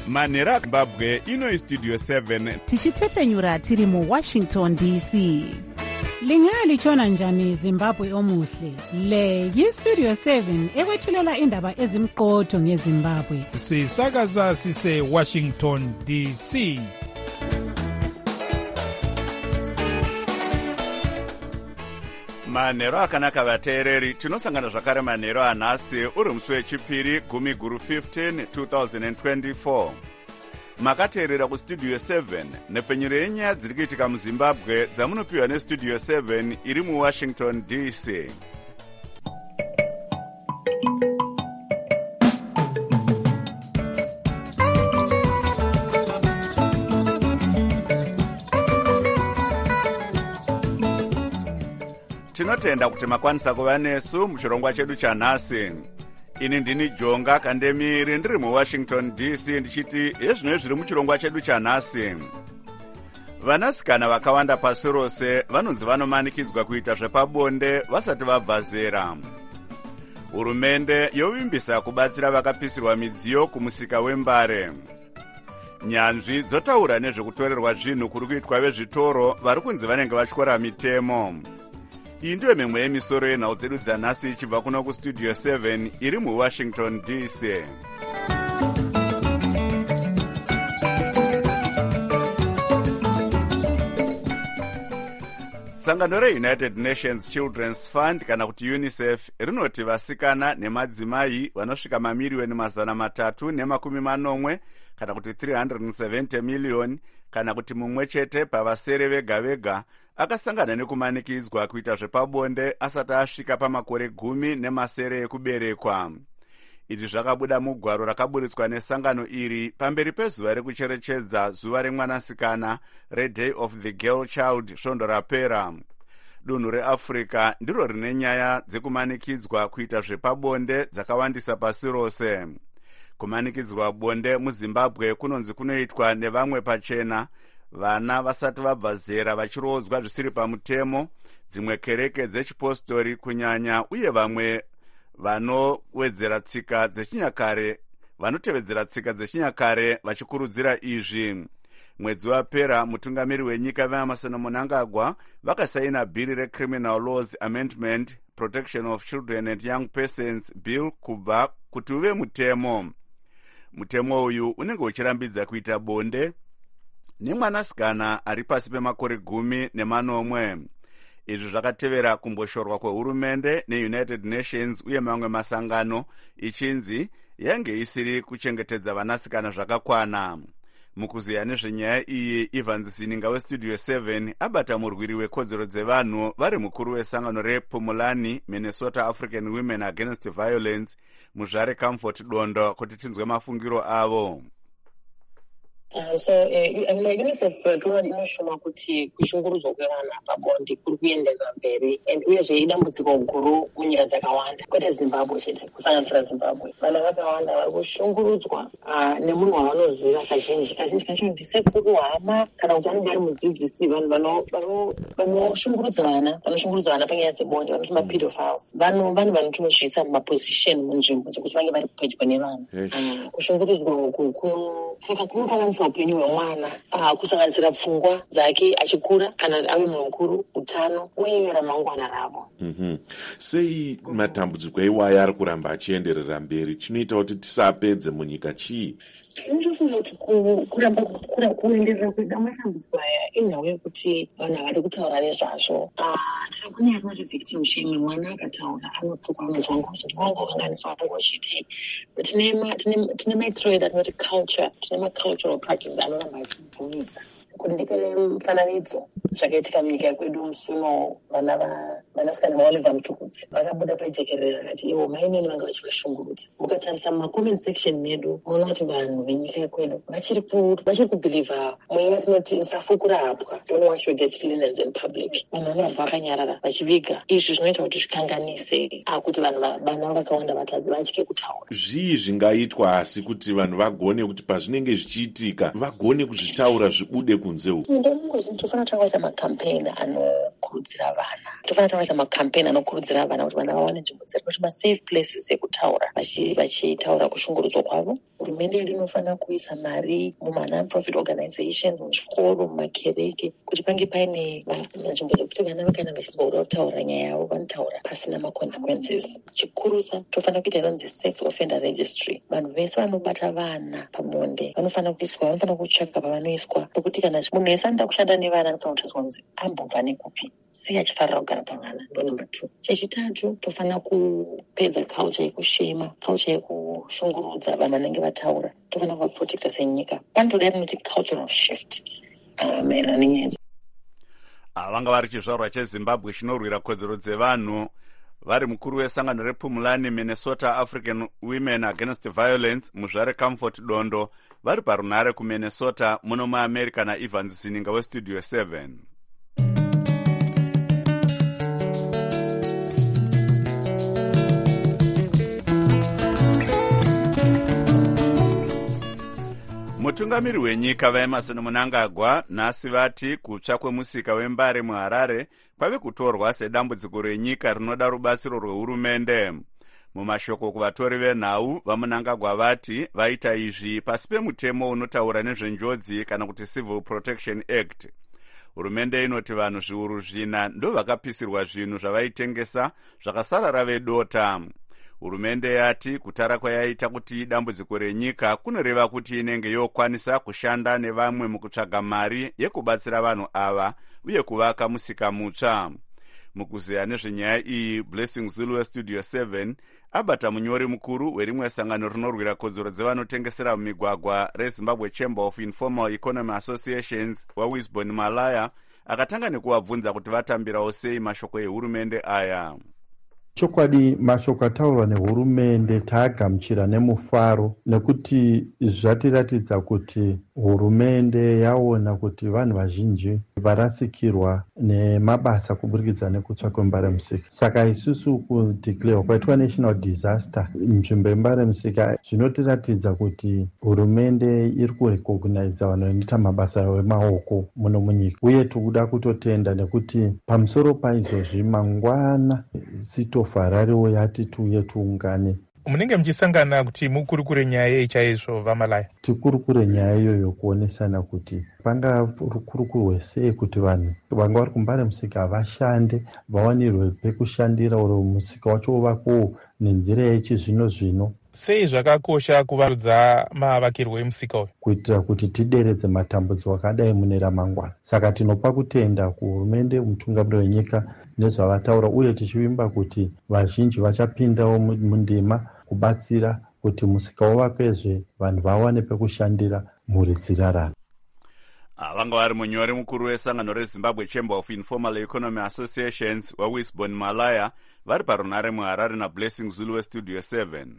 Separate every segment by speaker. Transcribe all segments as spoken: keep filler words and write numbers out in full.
Speaker 1: manhero aZimbabwe ino istudio seven
Speaker 2: tichitefenyura tiri muWashington D C. Lingalitshona njani Zimbabwe omuhle? Le yistudio seven ekwethulela indaba ezimqotho ngeZimbabwe.
Speaker 3: Sisakaza sise Washington D C.
Speaker 1: manhero akanaka vateereri, tinosangana zvakare manhero anhasi uri musi wechipiri gumi guru fifteen two thousand twenty-four. makateerera kustudio seven nepfenyuro yenyaya dziri kuitika muZimbabwe dzamunopiwa nestudio seven iri muWashington D C. tinotenda kuti makwanisa kuva nesu muchirongwa chedu chanhasi. ini ndini Jonga Kandemiri ndiri muWashington D C ndichiti hezvino zviri muchirongwa chedu chanhasi. vanasikana vakawanda pasi rose vanonzi vanomanikidzwa kuita zvepabonde vasati vabva zera. hurumende yovimbisa kubatsira vakapisirwa midziyo kumusika wembare. nyanzvi dzotaura nezvekutorerwa zvinhu kuri kuitwa vezvitoro vari kunzi vanenge vatyora mitemo. iyi ndiyo mimwe yemisoro yenhau dzedu dzanhasi ichibva kuno kustudio seven iri muWashington D C. sangano reUnited Nations Children's Fund kana kuti UNICEF rinoti vasikana nemadzimai vanosvika mamiriyoni mazana matatu nemakumi manomwe kana kuti three hundred seventy million kana kuti mumwe chete pavasere vega vega akasangana nekumanikidzwa kuita zvepabonde asati asvika pamakore gumi nemasere ekuberekwa. izvi zvakabuda mugwaro rakaburitswa nesangano iri pamberi pezuva rekucherechedza zuva remwanasikana reDay of the Girl Child svondo rapera. dunhu reAfrica ndiro rine nyaya dzekumanikidzwa kuita zvepabonde dzakawandisa pasi rose. kumanikidzwa bonde muZimbabwe kunonzi kunoitwa nevamwe pachena, vana vasati vabva zera vachirodzwa zvisiri pamutemo, dzimwe kereke dzechipostori kunyanya, uye vamwe vanowedzera tsika dzechinyakare vanotevedzera tsika dzechinyakare vachikurudzira izvi. mwedzi wapera mutungamiri wenyika veAmazon Mnangagwa vakasaina bhiri reCriminal Laws Amendment Protection of Children and Young Persons Bill kubva kuti uve mutemo. mutemo uyu unenge uchirambidza kuita bonde nemwanasikana ari pasi pemakore gumi nemanomwe. izvi zvakatevera kumboshorwa kwehurumende neUnited Nations uye mamwe masangano ichinzi yange isiri kuchengetedza vanasikana zvakakwana. mukuziya nezvenyaya iyi, Evans Sininga westudio seven abata murwiri wekodzero dzevanhu vari mukuru wesangano rePumulani Minnesota African Women Against Violence muzvare Comfort Dondo kuti tinzwe mafungiro avo.
Speaker 4: Uh, so uh, UNICEF tinoona inoshuma kuti kushungurudzwa kwevana pabonde kuri kuendeka mberi and uyezve idambudziko guru munyika dzakawanda, kwete Zimbabwe chete, kusanganisira Zimbabwe. vana vakawanda vari kushungurudzwa uh, nemunhu wavanoziva kazhinji kazhinji kacho ndisekuru, hama kana kuti anenge ari mudzidzisi. vanhu vanoshungurudza vana vanoshungurudza vana panyaya dzebonde vanoti mapedophiles, vanhu vanhu vanotozviisa mumaposition munzvimbo dzekuti vange vari pedyo nevana. uh, kushungurudzwa uku kunokanganisa upenyu hwemwana, uh, kusanganisira pfungwa dzake achikura kana ave munhu mukuru, utano uye ramangwana ravo.
Speaker 5: mm-hmm. sei matambudziko iwaya ari kuramba achienderera mberi? chinoita kuti tisapedze munyika chii?
Speaker 4: ndinofunga kuti kuramba kuenderera kuita matambudziko aya inyaya yekuti vanhu havadi kutaura nezvazvo. tikunyaya kunoti victim shaming, mwana akataura anotukwa, anonzwa ngokuti ndinongokanganiswa ngochitei. tine maitiro atinoti culture, tine macultural practices anoramba achibvumidza. kuti ndipe mufananidzo zvakaitika munyika yekwedu musuno, vanasikana vaOliver Mtukudzi vakabuda pajekerera akati ivo mainini vanga vachivashungurudza. mukatarisa mumacoment section medu munoona kuti vanhu venyika yekwedu vachiri kubhilivha mweya tinoti musafukura hapwa, don't wash your dirty linens in public. vanhu vanobva vakanyarara vachiviga. izvi zvinoita kuti zvikanganise kuti vanhu vana vakawanda vatadzi vatye kutaura.
Speaker 5: zvii zvingaitwa asi kuti vanhu vagone kuti pazvinenge zvichiitika vagone kuzvitaura zvibude kunze uku?
Speaker 4: ndomungozi tofanira takaita makampeni anokurudzira vana, tofanira takaita makampeni anokurudzira vana kuti vana vawane nzvimbo dziri kuti masafe places ekutaura vachitaura kushungurudzwa kwavo. hurumende yedu inofanira kuisa mari muma non-profit organizations, muzvikoro, mumakereke, kuti pange paine nzvimbo dzekuti vana vakaenda vachizoda kutaura nyaya yavo vanotaura pasina maconsequences. Chikurusa tofanira kuita inonzi sex offender registry. Vanhu vese vanobata vana pabonde vanofanira kuiswa, vanofanira kutsvaka pavanoiswa, pekuti kana munhu wese anoda kushanda nevana anofanira kutariswa kunzi ambobva nekupi, sei achifarira kugara pavana. Ndo number two. Chechitatu, tofanira kupedza culture yekushema, culture yekushungurudza vanhu vanenge vataura. Tofanira kuvaprotecta senyika. Panotoda rinoti cultural shift maererano nenyaya.
Speaker 1: Vanga vari chizvarwa cheZimbabwe chinorwira kodzero dzevanhu vari mukuru wesangano rePumulani Minnesota African Women Against Violence, muzvare Comfort Dondo, vari parunare kuMinnesota muno muAmerica naEvans Zininga weStudio seven. Mutungamiri wenyika vaEmerson Mnangagwa nhasi vati kutsva kwemusika wembare muHarare kwave kutorwa sedambudziko renyika rinoda rubatsiro rwehurumende. Mumashoko kuvatori venhau vaMnangagwa vati vaita izvi pasi pemutemo unotaura nezvenjodzi kana kuti Civil Protection Act. Hurumende inoti vanhu zviuru zvina ndo vakapisirwa zvinhu zvavaitengesa zvakasarara vedota. Hurumende yati kutara kwayaita kuti dambudziko renyika kunoreva kuti inenge yokwanisa kushanda nevamwe mukutsvaga mari yekubatsira vanhu ava uye kuvaka musika mutsva. Mukuzeya nezvenyaya iyi, Blessing Zulu weStudio seven abata munyori mukuru werimwe sangano rinorwira kodzero dzevanotengesera mumigwagwa reZimbabwe Chamber of Informal Economy Associations waWisbon Malaya, akatanga nekuvabvunza kuti vatambirawo sei mashoko ehurumende aya.
Speaker 6: Chokwadi mashoko ataurwa nehurumende taagamuchira nemufaro, nekuti zvatiratidza kuti hurumende yaona kuti vanhu vazhinji varasikirwa nemabasa kuburikidza nekutsva kwembare musika. Saka isusu kudeclare kwaitwa national disaster nzvimbo yembare musika zvinotiratidza kuti hurumende iri kurecognize vanhu vanoita mabasa emaoko muno munyika, uye tikuda kutotenda nekuti pamusoro paizvozvi mangwana sitofarariwo yati tuye tuungane.
Speaker 3: Munenge muchisangana kuti mukurukure nyaya yei chaizvo vaMalaya?
Speaker 6: Tikurukure nyaya iyoyo kuonesana kuti panga rukurukurwe sei kuti vanhu vanga vari kumbare musika vashande, vawanirwe pekushandira, uro musika wacho uvakowo nenzira yechizvino zvino.
Speaker 3: Sei zvakakosha kuvarudza mavakirwo emusika uyu?
Speaker 6: Kuitira kuti tideredze matambudziko akadai mune ramangwana. Saka tinopa kutenda kuhurumende, mutungamiri wenyika nezvavataura, uye tichivimba kuti vazhinji vachapindawo mundima kubatsira kuti musika uvakwezve, vanhu vawane pekushandira, mhuri dzirarama.
Speaker 1: Vanga vari munyori mukuru wesangano reZimbabwe Chamber of Informal Economy Associations waWisbon Malaya vari parunare muHarare naBlessing Zulu weStudio seven.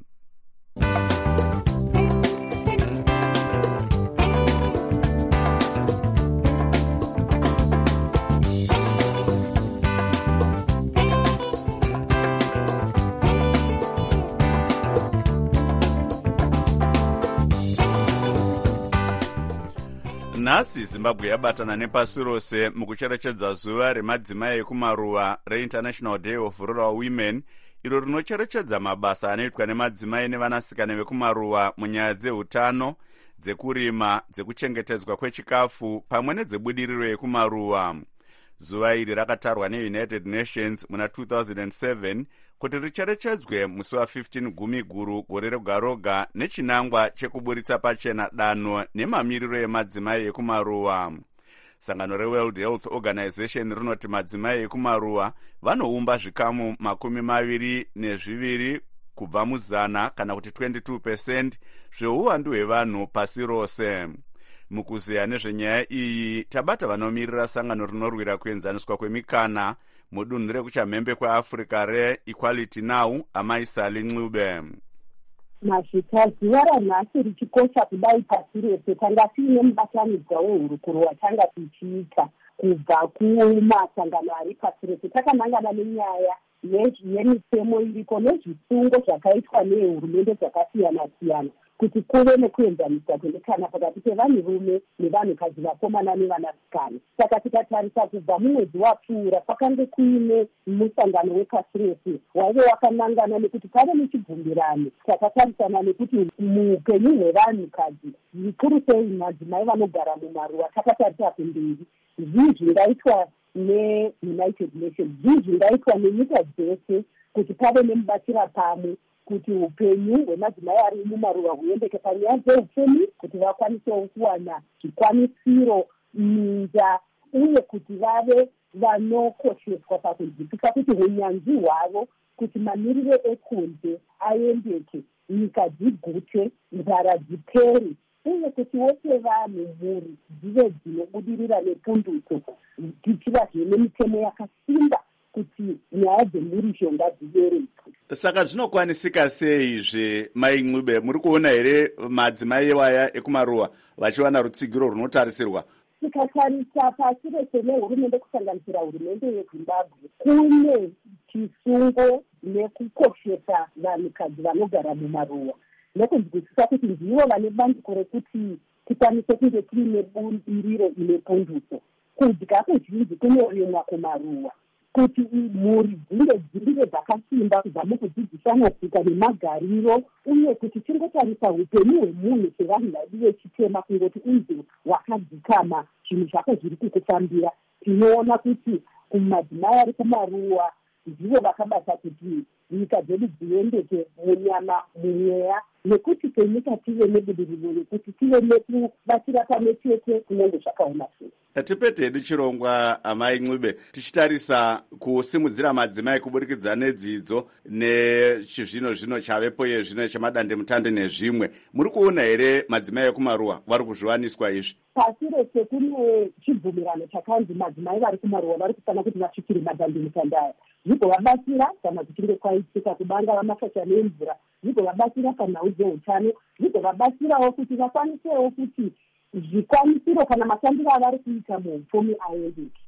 Speaker 1: Nhasi Zimbabwe yabatana nepasi rose mukucherechedza zuva remadzimai ekumaruwa reInternational Day of Rural Women, iro rinocherechedza mabasa anoitwa nemadzimai nevanasikana vekumaruwa munyaya dzeutano, dzekurima, dzekuchengetedzwa kwechikafu pamwe nedzebudiriro yekumaruwa. Zuva iri rakatarwa neUnited Nations muna two thousand seven kuti richerechedzwe musi wa15 gumi guru gore roga roga nechinangwa chekuburitsa pachena danho nemamiriro emadzimai ekumaruwa. Sangano reWorld Health Organization rinoti madzimai ekumaruwa vanoumba zvikamu makumi maviri nezviviri kubva muzana kana kuti twenty-two percent zveuwandu hwevanhu pasi rose. Mukuzeya nezvenyaya iyi tabata vanomirira sangano rinorwira kuenzaniswa kwemikana mudunhu rekuchamhembe kweAfrica reEquality Now, Amai Sali Ncube.
Speaker 7: Masvika zuva ranhasi richikosha kudai pasi rese, tanga tiine mubatanidzwa wehurukuro watanga tichiita kubva kumasangano ari pasi rese. Takanangana nenyaya yemitemo iriko nezvisungo zvakaitwa nehurumende zvakasiyana siyana kuti kuve nekuenzaniswa kwemikana pakati pevanhurume nevanhukadzi, vakomana nevanasikana. Saka tikatarisa kubva mumwedzi wapfuura kwakange kuine musangano wepasi rese waive wakanangana nekuti pave nechibvumirano takatarisana nekuti muupenyu hwevanhukadzi zvikuru sei madzimai vanogara mumaruwa takatarisa kumberi zvii zvingaitwa neunited nations, zvii zvingaitwa nenyika dzese kuti pave nemubatira pamwe kuti upenyu hwemadzimai ari mumaruwa huendeke panyaya dzeupfumi, kuti vakwanisewo kuwana zvikwanisiro, minda, uye kuti vave vanokosheswa pakunzwisisa kuti unyanzvi hwavo kuti mamiriro ekunze aendeke, nyika dzigute, nzara dzipere, uye kuti wose vanhu mhuri dzive dzinobudirira nepundutso, tichivazve nemitemo yakasimba kuti nyaya dzemhuri ngadziberekwe.
Speaker 1: Saka zvinokwanisika seizve mai Ncube, muri kuona here madzimai waya ekumaruwa vachiwana rutsigiro runotarisirwa?
Speaker 7: Tikatarisa pasi rese nehurumende kusanganisira hurumende yeZimbabwe kune chisungo nekukoshesa vanhukadzi vanogara mumaruwa, nekunzwisisa kuti ndivo vane bandiko rekuti tikwanise kunge tiine bumbiriro ine pundutso. Kudya kuzhinji kunorimwa kumaruwa, kuti mhuri dzinge dzirive dzakasimba kubva mukudzidzisana tsika nemagariro, uye kuti tingotarisa upenyu hwemunhu sevanhu vadi vechitema kungoti unzi wakadzikama zvinhu zvako zviri kukufambira. Tinoona kuti kumadzimai ari kumaruwa ndivo vakabata kuti nyika dzedu dziendeke munyama, mumweya, nekuti kenyika tive nebudiriro yekuti tive nekubatira pamwe chete kunenge zvakaona sei.
Speaker 1: Tipete hedu chirongwa amai Ncube, tichitarisa kusimudzira madzimai kuburikidza nedzidzo nechizvino zvino chavepo yezvino chemadandemutande nezvimwe, muri kuona here madzimai ekumaruwa vari kuzviwaniswa izvi?
Speaker 7: Pasi rese kune chibvumirano chakanzi madzimai vari kumaruwa vari kufanira kuti vasvikire madandemutande aya, zvigovabatsira kana kuchinge kwaitika kubanga vamashacha nemvura, zvigovabatsira panhau dzeutano, zvigovabatsirawo kuti vakwanisewo kuti zvikwanisiro kana mashandiro avari kuita muupfumi aendeke.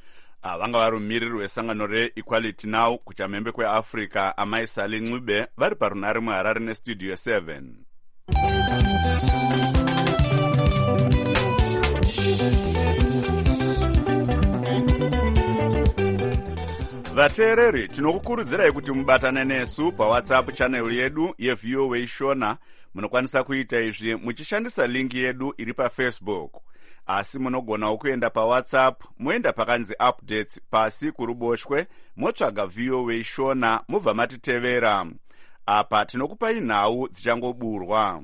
Speaker 1: Vanga vari mumiriri wesangano reEquality Now kuchamhembe kweAfrica amai Sally Ncube vari parunare muHarare nestudio seven. Vateereri, tinokukurudzirai kuti mubatane nesu paWhatsApp channel yedu yeV O A Shona. Munokwanisa kuita izvi muchishandisa linki yedu iri paFacebook. Asi munogonawo kuenda paWhatsApp, moenda pakanzi updates pasi kuruboshwe, motsvaga V O A Shona, mubva matitevera. Apa tinokupai nhau dzichangoburwa.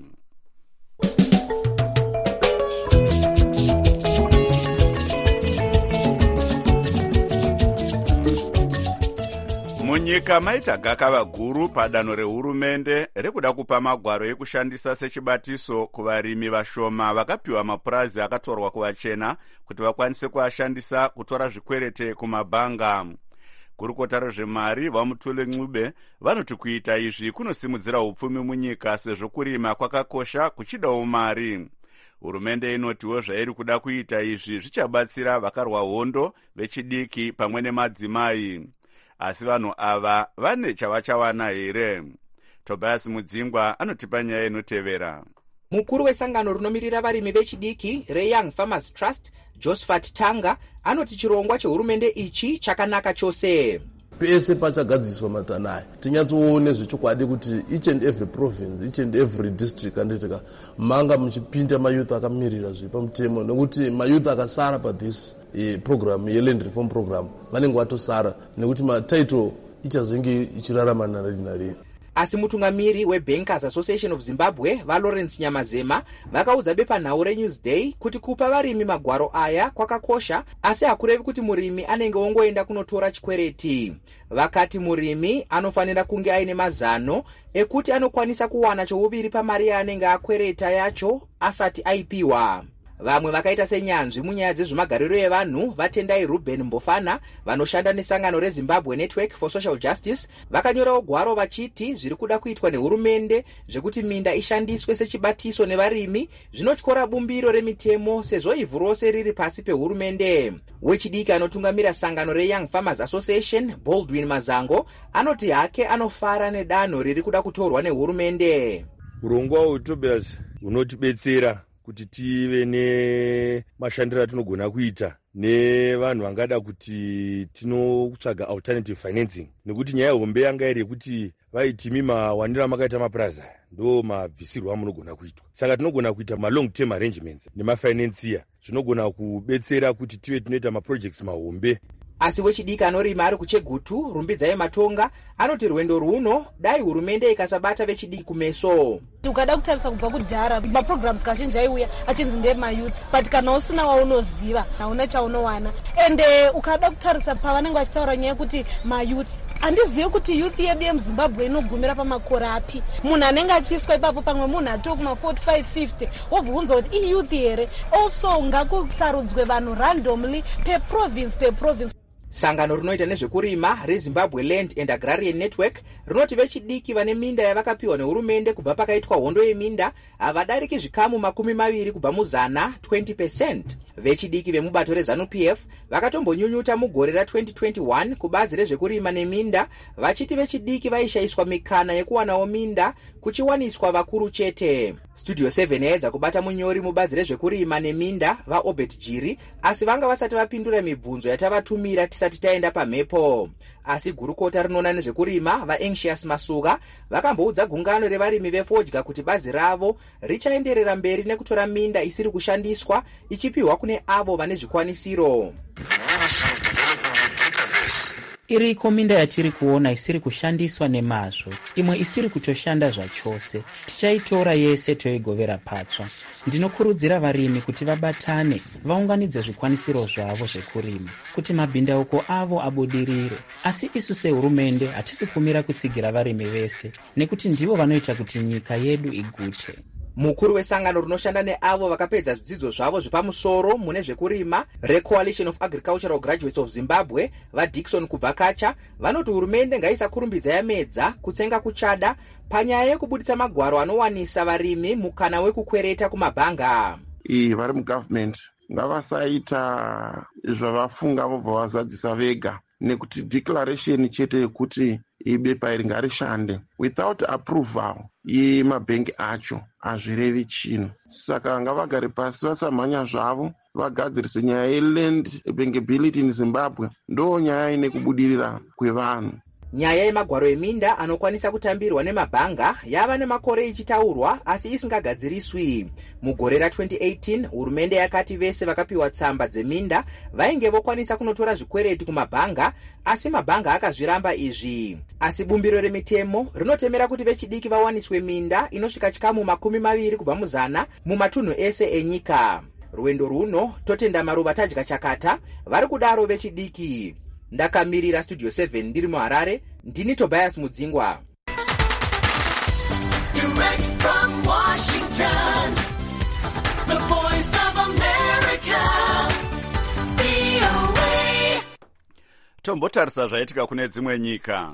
Speaker 1: Munyika maita gakava guru padanho rehurumende rekuda kupa magwaro ekushandisa sechibatiso kuvarimi vashoma vakapiwa mapurazi akatorwa kuvachena kuti vakwanise kuashandisa kutora zvikwerete kumabhanga. Gurukota rezvemari vaMutule Ncube vanoti kuita izvi kunosimudzira upfumi munyika sezvo kurima kwakakosha kuchidawo mari. Hurumende inotiwo zvairi kuda kuita izvi zvichabatsira vakarwa hondo vechidiki pamwe nemadzimai. Asi vanhu ava vane chavachawana here? Tobias Mudzingwa anotipa nyaya inotevera.
Speaker 8: Mukuru wesangano rinomirira varimi vechidiki reYoung Farmers Trust, Josephat Tanga, anoti chirongwa chehurumende ichi chakanaka chose.
Speaker 9: Pese pachagadziswa matanaya tinyatsoone zvechokwadi kuti each and every province, each and every district kanditika manga muchipinda mayouth akamirira zvepamutemo, nekuti mayouth akasara pa this eh, program yeland reform program vanenge vatosara nekuti matitle ichazenge ichirarama narinari.
Speaker 8: Asi mutungamiri weBankers Association of Zimbabwe vaLawrence Nyamazema vakaudza bepanhau reNewsday kuti kupa varimi magwaro aya kwakakosha, asi hakurevi kuti murimi anenge ongoenda kunotora chikwereti. Vakati murimi anofanira kunge aine mazano ekuti anokwanisa kuwana chouviri pamari yaanenge akwereta yacho asati aipiwa. Vamwe vakaita senyanzvi munyaya dzezvemagariro evanhu vatendai Ruben Mbofana vanoshanda nesangano reZimbabwe Network for Social Justice vakanyorawo gwaro vachiti zviri kuda kuitwa nehurumende zvekuti minda ishandiswe sechibatiso nevarimi zvinotyora bumbiro remitemo sezvo ivhu rose riri pasi pehurumende. Wechidiki anotungamira sangano reYoung Farmers Association Baldwin Mazango anoti hake anofara nedanho riri kuda kutorwa nehurumende.
Speaker 10: urongwa hwetobias hunotibetsera kuti tive nemashandiro atinogona kuita nevanhu vangada kuti tinotsvaga alternative financing, nekuti nyaya hombe yanga iri yekuti vaitimi mawanira makaita mapurazi aya ndo mabvisirwo amunogona kuitwa. Saka tinogona kuita malong term arrangements nemafinancier zvinogona kubetsera kuti tive tinoita maprojects mahombe.
Speaker 8: Asi wechidiki anorima ari kuChegutu, Rumbidzai Matonga, anoti rwendo runo dai hurumende ikasabata vechidiki kumeso.
Speaker 11: Ukada kutarisa kubva kudhara maprograms kazhinji aiuya achinzi ndemayouth, but kana usina waunoziva hauna chaunowana. Ende ukada kutarisa pavanenge vachitaura nyaya kuti mayouth, handizivi kuti youth yedu yemuZimbabwe inogumira pamakore api. Munhu anenge achiiswa ipapo pamwe munhu atoo kuma forty-five fifty wobvunza kuti iyouth here. Also ngakusarudzwe vanhu randomly per province per province.
Speaker 8: Sangano rinoita nezvekurima reZimbabwe Land and Agrarian Network rinoti vechidiki vane minda yavakapiwa nehurumende kubva pakaitwa hondo yeminda havadariki zvikamu makumi maviri kubva muzana twenty percent. Vechidiki vemubato reZanu-P F vakatombonyunyuta mugore ra-twenty twenty-one kubazi rezvekurima neminda vachiti vechidiki vaishayiswa mikana yekuwanawo minda kuchiwaniswa vakuru chete. Studio seven yaedza kubata munyori mubazi rezvekurima neminda vaObert Jiri, asi vanga vasati vapindura mibvunzo yatavatumira tisati taenda pamhepo. Asi gurukota rinoona nezvekurima vaAnxious Masuga vakamboudza gungano revarimi vefodya kuti bazi ravo richaenderera mberi nekutora minda isiri kushandiswa ichipiwa kune avo vane zvikwanisiro.
Speaker 12: Iriko minda yatiri kuona isiri kushandiswa nemazvo, imwe isiri kutoshanda zvachose. Tichaitora yese toigovera patsva. Ndinokurudzira varimi kuti vabatane, vaunganidze zvikwanisiro zvavo zvekurima, kuti mabhindauko avo abudirire. Asi isu sehurumende hatisi kumira kutsigira varimi vese, nekuti ndivo vanoita kuti nyika yedu igute.
Speaker 8: Mukuru wesangano rinoshanda neavo vakapedza zvidzidzo zvavo zvepamusoro mune zvekurima reCoalition of Agricultural Graduates of Zimbabwe vaDickson Kubvakacha vanoti hurumende ngaisakurumbidza yamedza kutsenga kuchada panyaya yekubuditsa magwaro anowanisa varimi mukana wekukwereta kumabhanga.
Speaker 13: Iyi vari mugovernment ngavasaita zvavafunga vobva vazadzisa vega, nekuti declaration chete yekuti ibepa iri ngarishande without approval yemabhengi acho hazvirevi chino. Saka ngavagare pasi vasamhanya zvavo vagadzirise nyaya yeland bankability in Zimbabwe, ndo nyaya ine kubudirira kwevanhu.
Speaker 8: Nyaya yemagwaro eminda anokwanisa kutambirwa nemabhanga yava nemakore ichitaurwa asi isingagadziriswi. Mugore ra-twenty eighteen hurumende yakati vese vakapiwa tsamba dzeminda vainge vokwanisa kunotora zvikwereti kumabhanga, asi mabhanga akazviramba izvi. Asi bumbiro remitemo rinotemera kuti vechidiki vawaniswe minda inosvika chikamu makumi maviri kubva muzana mumatunhu ese enyika. Rwendo runo totenda maruva tadya chakata vari kudaro vechidiki. Ndakamirira Studio seven ndiri muHarare, ndini Tobias Mudzingwa. Direct from Washington, the voice of America, V O A.
Speaker 1: Tombotarisa zvaitika kune dzimwe nyika.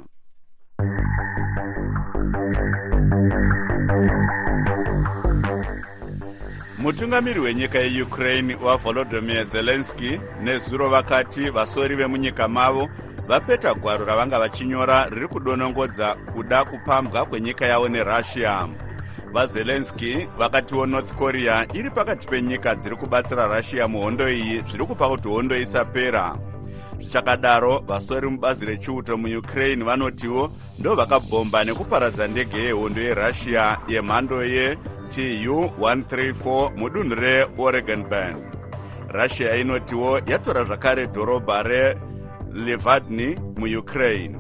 Speaker 1: Mutungamiri wenyika yeUkraine waVolodymyr Zelensky nezuro vakati vasori vemunyika mavo vapeta gwaro ravanga vachinyora riri kudonongodza kuda kupambwa kwenyika yavo neRussia. VaZelensky vakatiwo North Korea iri pakati penyika dziri kubatsira Russia muhondo iyi zviri kupa kuti hondo isapera. Zvichakadaro vasori mubazi rechiuto muUkraine vanotiwo ndo vakabhomba nekuparadza ndege yehondo yeRussia yemhando ye T U one thirty-four mudunhu reOregonburg. Russia inotiwo yatora zvakare dhorobha reLevadny muUkraine.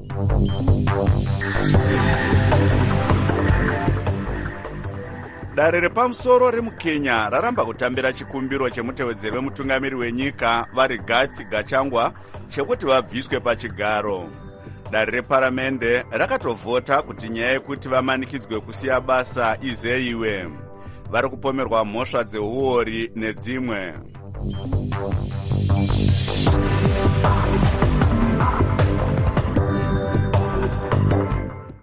Speaker 1: Dare repamusoro remuKenya raramba kutambira chikumbiro chemutevedzeri wemutungamiri wenyika vaRigathi Gachagua chekuti vabviswe pachigaro. Dare reparamende rakatovhota kuti nyaya yekuti vamanikidzwe kusiya basa izeiwe. Vari kupomerwa mhosva dzeuori nedzimwe.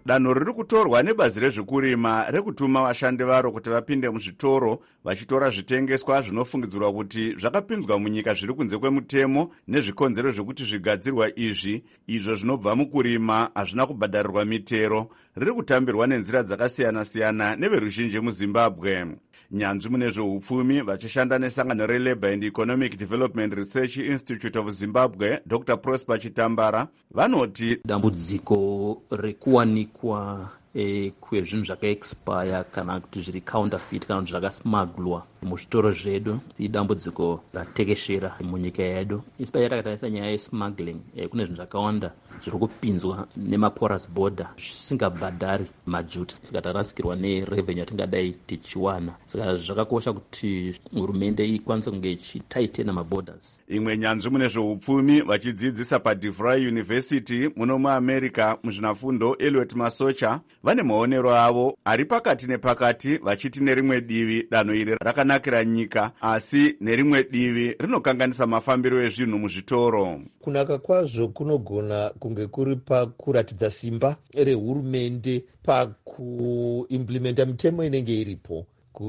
Speaker 1: danho riri kutorwa nebazi rezvekurima rekutuma vashandi varo kuti vapinde muzvitoro vachitora zvitengeswa zvinofungidzirwa kuti zvakapinzwa munyika zviri kunze kwemutemo nezvikonzero zvekuti zvigadzirwa izvi izvo zvinobva mukurima hazvina kubhadharirwa mitero riri kutambirwa nenzira dzakasiyana-siyana neveruzhinji muzimbabwe. Nyanzvi mune zveupfumi vachishanda nesangano reLabour and Economic Development Research Institute of Zimbabwe, Doctor Prosper Chitambara, vanoti
Speaker 14: dambudziko rekuwanikwa e, kwezvinhu zvakaexpire kana kuti zviri counterfeit kana kuti zvakasmaglwa muzvitoro zvedu idambudziko ratekeshera munyika yedu. Especially takatarisa nyaya yesmuggling, e, kune zvinhu zvakawanda zviri kupinzwa nemaporous border zvisingabhadhari majuti, saka tarasikirwa nerevenue yatingadai tichiwana. Saka zvakakosha kuti hurumende ikwanise kunge ichitaitena maborders.
Speaker 1: Imwe nyanzvi mune zveupfumi vachidzidzisa paDeVry University muno muAmerica muzvinafundo Elliot Masocha vane maonero avo ari pakati nepakati vachiti nerimwe divi danho iri rakanakira nyika asi nerimwe divi rinokanganisa mafambiro ezvinhu muzvitoro.
Speaker 15: Kunaka kwazvo kunogona kunge kuri pakuratidza simba rehurumende pakuimplementa mitemo inenge iripo,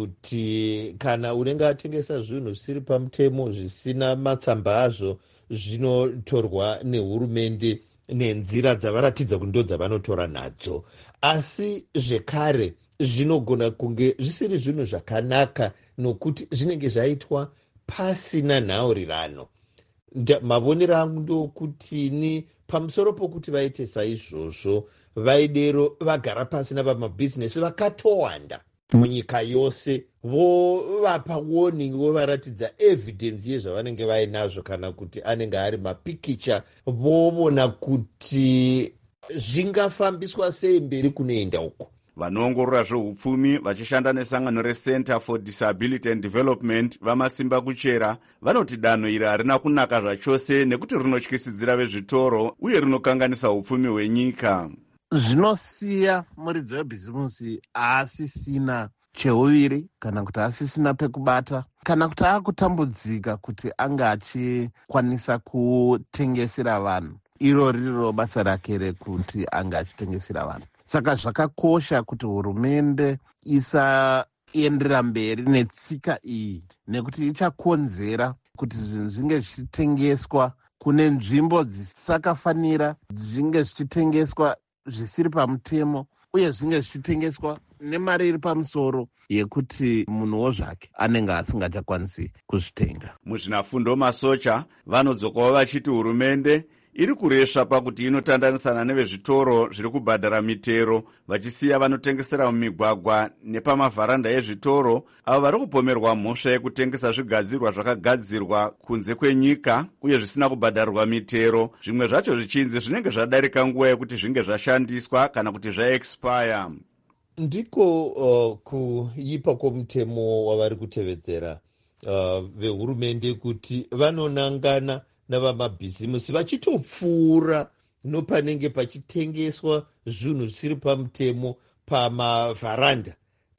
Speaker 15: kuti kana unenge atengesa zvinhu zvisiri pamutemo zvisina matsamba azvo zvinotorwa nehurumende nenzira dzavaratidza kuti ndo dzavanotora nadzo. Asi zvekare zvinogona kunge zvisiri zvinhu zvakanaka nokuti zvinenge zvaitwa pasina nhaurirano. Mavonero angu ndokuti ni pamusoro pokuti vaite saizvozvo vaidero vagara pasi navamabhizinesi vakatowanda munyika yose vovapa warning, vovaratidza evidence yezvavanenge vainazvo kana kuti anenge ari mapikicha, vovona kuti zvingafambiswa sei mberi kunoenda uko.
Speaker 1: Vanoongorora zveupfumi vachishanda nesangano reCenter for Disability and Development vamasimba kuchera vanoti danho iri harina kunaka zvachose nekuti rinotyisidzira vezvitoro uye rinokanganisa upfumi hwenyika.
Speaker 16: Zvinosiya muridzo webhizimusi asisina cheuviri kana kuti asisina pekubata kana kuti akutambudzika kuti anga achikwanisa kutengesera vanhu. Iro riro basa rake rekuti anga achitengesera vanhu. Saka zvakakosha kuti hurumende isaendera mberi netsika iyi nekuti ichakonzera kuti zvinhu zvinge zvichitengeswa kune nzvimbo dzisisakafanira, zvinge zvichitengeswa zvisiri pamutemo uye zvinge zvichitengeswa nemari iri pamusoro yekuti munhuwo zvake anenge asingachakwanisi kuzvitenga.
Speaker 1: Muzvinafundo Masocha vanodzokawo vachiti hurumende iri kuresva pakuti inotandanisana nevezvitoro zviri kubhadhara mitero vachisiya vanotengesera mumigwagwa nepamavharanda ezvitoro avo vari kupomerwa mhosva yekutengesa zvigadzirwa zvakagadzirwa kunze kwenyika uye zvisina kubhadharirwa mitero, zvimwe zvacho zvichinzi zvinenge zvadarika nguva yekuti zvinge zvashandiswa kana kuti zvaexpire.
Speaker 15: Ndiko uh, kuipa kwomutemo wavari kutevedzera uh, vehurumende kuti vanonangana navamabhizimusi vachitopfuura nopanenge pachitengeswa zvinhu zvisiri pamutemo pamavharanda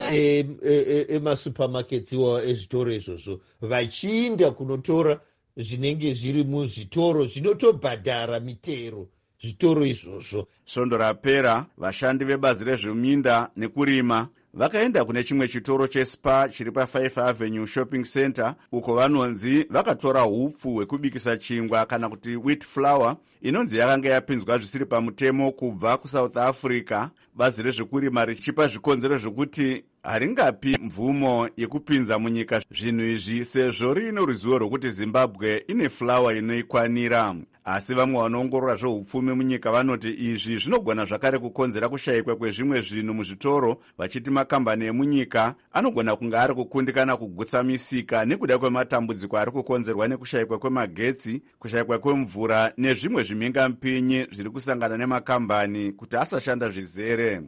Speaker 15: emasupamaketsi e, e, ezvitoro izvozvo, vachiinda kunotora zvinenge zviri muzvitoro zvinotobhadhara mitero zvitoro izvozvo.
Speaker 1: Svondo rapera vashandi vebazi rezveminda nekurima vakaenda kune chimwe chitoro cheSpa chiri paFive Avenue Shopping Center uko vanonzi vakatora hupfu hwekubikisa chingwa kana kuti wheat flour inonzi yakanga yapinzwa zvisiri pamutemo kubva kuSouth Africa, bazi rezvekurima richipa zvikonzero zvokuti haringapi mvumo yekupinza munyika zvinhu izvi sezvo rino ruzivo rwokuti Zimbabwe ine flour inoikwanira. Asi vamwe vanoongorora zveupfumi munyika vanoti izvi zvinogona zvakare kukonzera kushayikwa kwezvimwe zvinhu muzvitoro, vachiti makambani emunyika anogona kunge ari kukundikana kugutsa misika nekuda kwematambudziko ari kukonzerwa nekushayikwa kwemagetsi, kushayikwa kwemvura nezvimwe zvimhingamupinyi zviri kusangana nemakambani kuti asashanda zvizere.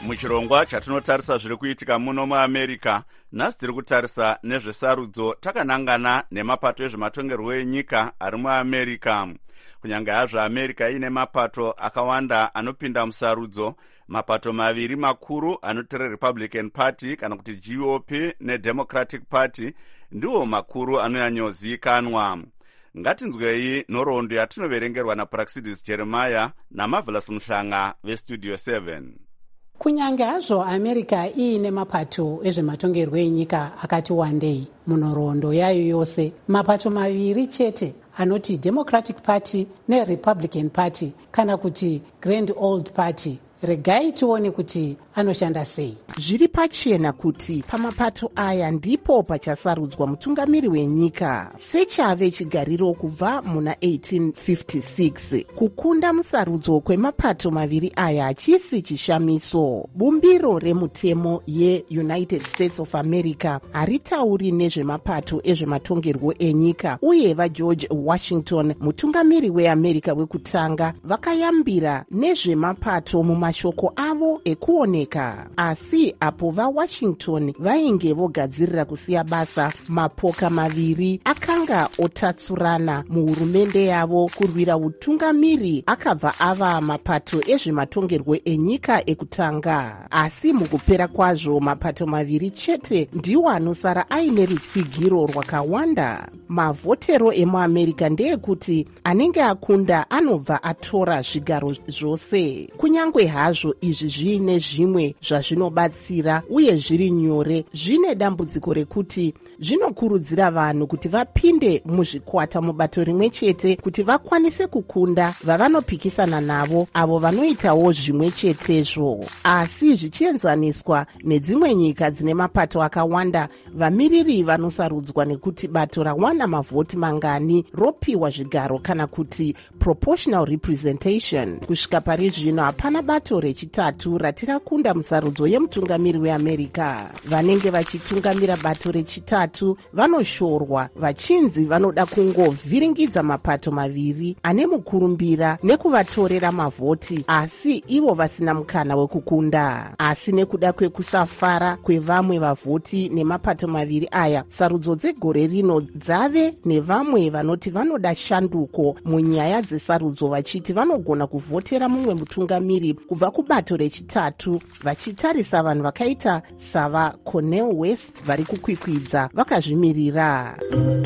Speaker 1: muchirongwa chatinotarisa zviri kuitika muno muamerica, nhasi tiri kutarisa nezvesarudzo takanangana nemapato ezvematongerwo enyika ari muamerica. kunyange hazvo america ine mapato akawanda anopinda musarudzo, mapato maviri makuru anoti Republican Party kana kuti G O P neDemocratic Party ndiwo makuru anonyanyozikanwa. ngatinzwei nhoroondo yatinoverengerwa naPraxidis Jeremiah naMarvelous Mhlanga vestudio seven.
Speaker 2: kunyange hazvo america iine mapato ezvematongerwo enyika akati wandei munhoroondo yayo yose, mapato maviri chete anoti Democratic Party neRepublican Party kana kuti Grand Old Party. regai tione kuti anoshanda sei.
Speaker 17: Zviri pachena kuti pamapato aya ndipo pachasarudzwa mutungamiri wenyika sechave chigariro kubva muna eighteen fifty-six. Kukunda musarudzo kwemapato maviri aya hachisi chishamiso. Bumbiro remutemo yeUnited States of America haritauri nezvemapato ezvematongerwo enyika, uye vaGeorge Washington, mutungamiri weAmerica wekutanga, vakayambira nezvemapato mumashoko avo ekuoneka. Asi apo vaWashington vainge vogadzirira kusiya basa, mapoka maviri akanga otatsurana muhurumende yavo kurwira utungamiri akabva ava mapato ezvematongerwo enyika ekutanga. Asi mukupera kwazvo mapato maviri chete ndiwo anosara aine rutsigiro rwakawanda. Mavhotero emuamerica ndeyekuti anenge akunda anobva atora zvigaro zvose. Kunyange hazvo izvi zviine zvimwe zvazvinobatsira uye zviri nyore, zvine dambudziko rekuti zvinokurudzira vanhu kuti vapinde muzvikwata mubato rimwe chete kuti vakwanise kukunda vavanopikisana navo avo vanoitawo zvimwe chetezvo. Asi zvichienzaniswa nedzimwe nyika dzine mapato akawanda, vamiriri vanosarudzwa nekuti bato rawana mavhoti mangani ropiwa zvigaro kana kuti proportional representation. Kusvika pari zvino hapana bato rechitatu ratirakunda musarudzo yemutungamiri weAmerica. Vanenge vachitungamira bato rechitatu vanoshorwa vachinzi vanoda kungovhiringidza mapato maviri ane mukurumbira nekuvatorera mavhoti, asi ivo vasina mukana wekukunda. Asi nekuda kwekusafara kwevamwe vavhoti nemapato maviri aya, sarudzo dzegore rino dzave nevamwe vanoti vanoda shanduko munyaya dzesarudzo, vachiti vanogona kuvhotera mumwe mutungamiri kubva kubato rechitatu, vachitarisa vanhu vakaita sava Cornel West vari kukwikwidza vakazvimirira.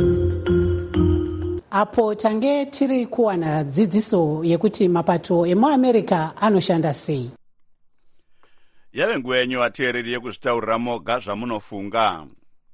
Speaker 2: Apo tange tiri kuwana dzidziso yekuti mapato emuamerica anoshanda sei.
Speaker 1: Yave nguva yenyu vateereri yekuzvitaurira moga zvamunofunga.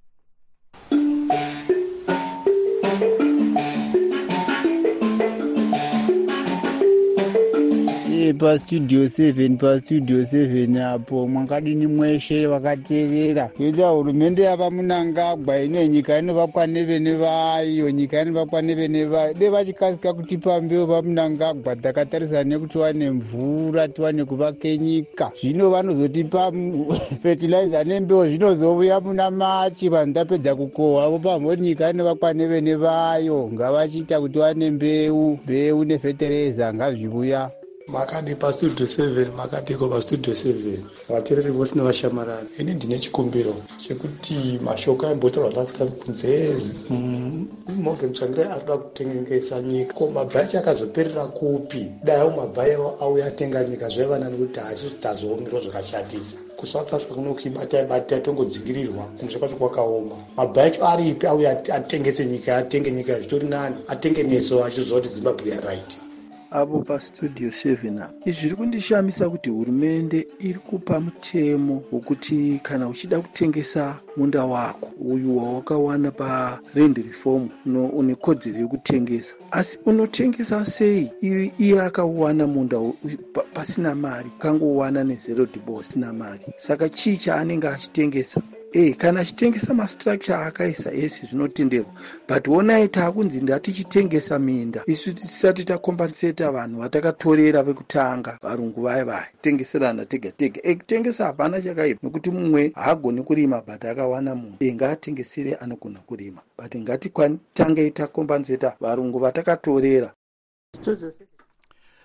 Speaker 18: pastudio seven pastudio seven apo mwakadini mweshe vakateerera. Toita hurumende yava Mnangagwa ino nyika inovakwa nevene vayo, nyika inovakwa nevene vayo. De vachikasika kutipa mbeu vaMnangagwa takatarisa nekuti wane mvura, tiwane kuvaka nyika. Zvino vanozotipa fertilizer nembeu zvinozouya muna Machi vanhu tapedza kukohwa vopamhoti nyika inovakwa nevene vayo. Ngavachiita kuti wane mbeu, mbeu nefertilizer ngazviuya.
Speaker 19: Makadi pastudio seven makadiko pastudio seven vateereri vose nevashamarani. Ini ndine chikumbiro chekuti mashoko aimbotaurwa last time kunze Morgan Tsvangirai arikuda kutengesa nyika, ko mabhachi akazoperera kupi? Dai mabhachi auya atenga nyika zvaiva nani kuti hachisi tazoomero zvakashatisa. Kusouth Africa kunokuibata ibata tongodzingirirwa kumusha kwacho kwakaoma. Mabhachi aripi auya atengese nyika, atenge nyika zvitori nani, atenge neso achizoti Zimbabwe right.
Speaker 20: Abo pastudio seven izvi zviri kundishamisa kuti hurumende iri kupa mutemo wokuti kana uchida kutengesa munda wako uyu wawakawana parend reform no une kodzero yekutengesa, asi unotengesa sei iye akawana munda pasina mari, kangowana nezero deposit sina mari? Saka chii chaanenge achitengesa? Eh, kana achitengesa mastructure akaisa esi zvinotenderwa, but onai takunzi ndatichitengesa minda isu tisati takombenseta vanhu vatakatorera vekutanga varungu vaya vaya tengeserana tega tega. Ekutengesa hapana chakaipa nekuti mumwe haagoni kurima but akawana munhu. E, ngaatengesere anogona kurima, but ngatitange takombenseta varungu vatakatorera.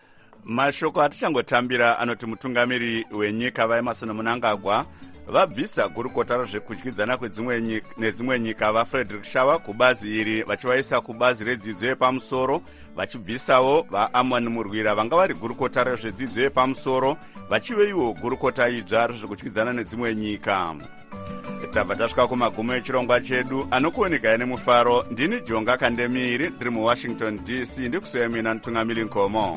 Speaker 1: mashoko atichangotambira anoti mutungamiri wenyika vaemerson mnangagwa vabvisa gurukota rezvekudyidzana nedzimwe nyika vafrederick shawa kubazi iri vachivaisa kubazi redzidzo yepamusoro vachibvisawo vaamon murwira vanga vari gurukota rezvedzidzo yepamusoro vachive iwo gurukota idzva rezvekudyidzana nedzimwe nyika. tabva tasvika kumagumo echirongwa chedu anokuoneka nemufaro. ndini jonga kandemiri ndiri muwashington D C ndikusuya mina mutungamiri nkomo.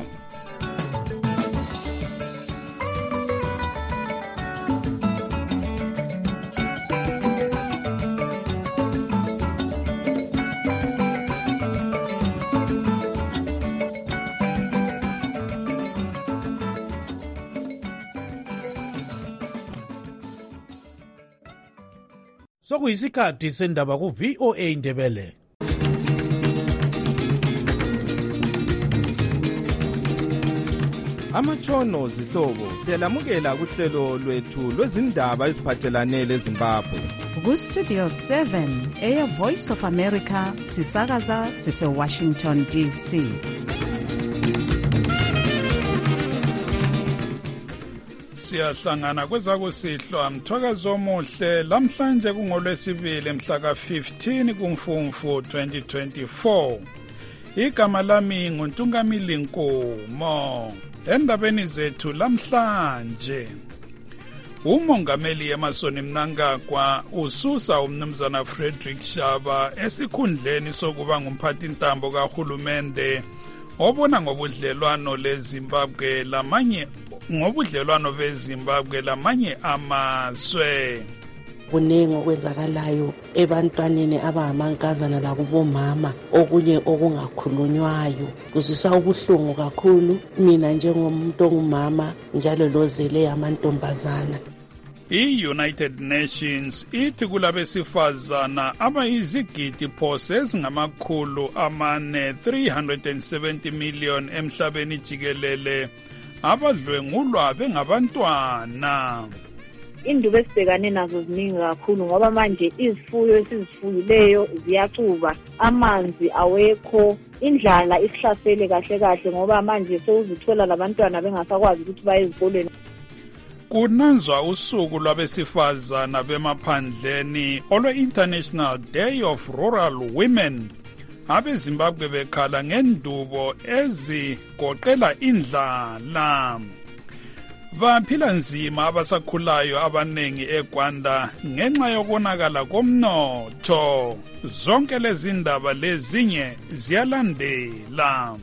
Speaker 21: sokuyisikhathi sendaba ku-V O A Ndebele.
Speaker 22: Amatshono zihlobo siyalamukela kuhlelo lwethu lwezindaba eziphathelane leZimbabwe.
Speaker 23: Ku-Studio seven Air Voice of America sisakaza sise-Washington D C.
Speaker 24: Siyahlangana kwezakusihlwa mthwakazo omuhle lamhlanje kungolwesibili mhla ka fifteen kuMfumfu twenty twenty-four. Igama lami nguNtungamili Nkomo. Endabeni zethu lamhlanje umongameli Emmerson Mnangagwa ususa umnumzana Frederick Shawa esikhundleni sokuba ngumphathintambo kahulumende obona ngobudlelwano leZimbabwe lamanye ngobudlelwano beZimbabwe lamanye amazwe.
Speaker 25: Kuningi okwenzakalayo ebantwaneni abangamankazana lakubomama okunye okungakhulunywayo kuzwisa ubuhlungu kakhulu mina njengomuntu ongumama njalo lozele amantombazana.
Speaker 24: I-United Nations ithi kulabesifazana abayizigidi phose ezingamakhulu amane three hundred seventy million emhlabeni jikelele abadlwengulwa bengabantwana.
Speaker 26: Indubo esibhekane nazo ziningi kakhulu ngoba manje izifuyo esizifuyileyo ziyacuba, amanzi awekho, indlala isihlasele kahle kahle ngoba manje sewuzithola labantwana bengasakwazi ukuthi baye ezikoleni.
Speaker 24: Kunanzwa usuku lwabesifazana bemaphandleni olwe-International Day of Rural Women. AbeZimbabwe bekhala ngendubo ezigoqela indlala. Baphila nzima abasakhulayo abanengi eGwanda ngenxa yokonakala komnotho. Zonke lezi ndaba lezinye ziyalandela.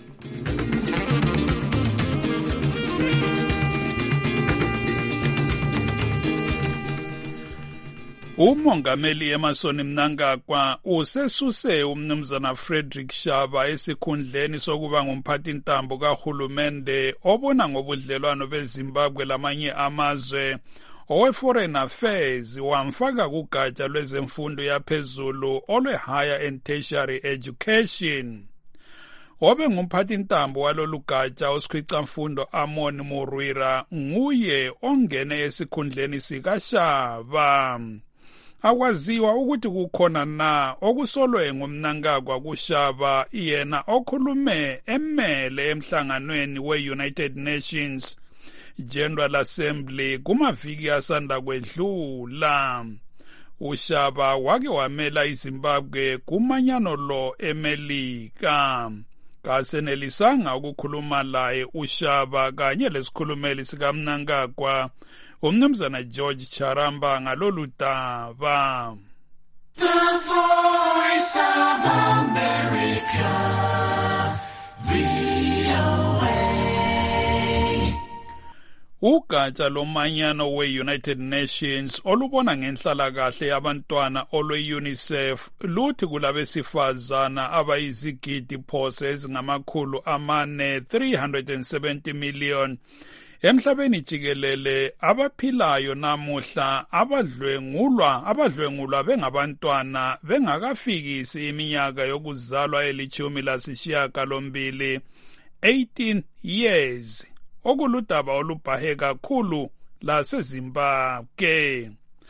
Speaker 24: Umongameli Emmerson Mnangagwa usesuse umnumzana Frederick Shawa esikhundleni sokuba ngumphathintambo kahulumende obona ngobudlelwano beZimbabwe lamanye amazwe. Owe-Foreign Affairs wamfaka kugatsha lwezemfundo yaphezulu olwe-Higher and Tertiary Education. Obe ngumphathintambo walolu gatsha usikhwicamfundo Amon Murwira nguye ongene esikhundleni sikaShawa. Akwaziwa ukuthi kukhona na okusolwe ngumNangagwa kuShawa yena okhulume emele emhlanganweni we-United Nations General Assembly kumaviki asanda kwedlula. uShawa wake wamela iZimbabwe kumanyano lo eMelika. Kasenelisanga ukukhuluma laye uShawa kanye lesikhulumeli sikaMnangagwa umnumzana George Charamba ngalolu daba.
Speaker 27: The Voice of America, V O A.
Speaker 24: Ugatsha lomanyano we-United Nations olubona ngenhlalakahle yabantwana olwe-UNICEF luthi kulabesifazana abayizigidi phose ezingamakhulu amane three hundred seventy million emhlabeni jikelele abaphilayo namuhla abadlwengulwa abadlwengulwa bengabantwana bengakafikisi iminyaka yokuzalwa elithumi lasishiyagalombili eighteen years. Okuludaba olubhahe kakhulu laseZimbabwe.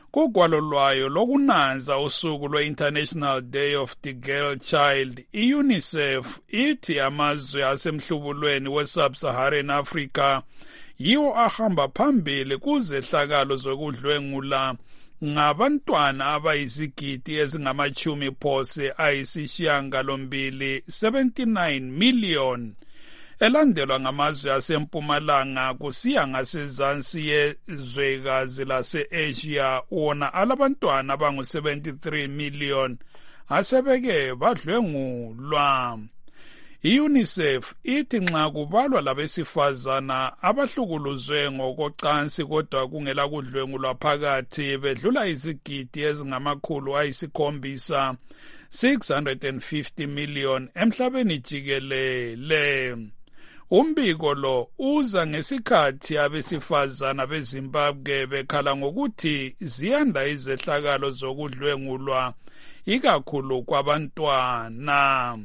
Speaker 24: Kugwalo lwayo lokunanza usuku lwe-International Day of the Girl Child, i-UNICEF ithi amazwe asemhlubulweni we-Sub-Saharan Africa yiwo ahamba phambili kuzehlakalo zokudlwengula ngabantwana abayizigidi ezingamachumi phose ayisishiyagalombili seventy-nine million, elandelwa ngamazwe asempumalanga kusiya ngasezansi yezwekazi lase-Asia wona alabantwana abangu seventy-three million asebeke badlwengulwa. I-UNICEF ithi nxa kubalwa labesifazana abahlukuluzwe ngokocansi kodwa kungela kudlwengulwa phakathi bedlula izigidi ezingamakhulu ayisikhombisa six hundred fifty million emhlabeni jikelele. Umbiko lo uza ngesikhathi abesifazana beZimbabwe bekhala ngokuthi ziyanda izehlakalo zokudlwengulwa ikakhulu kwabantwana.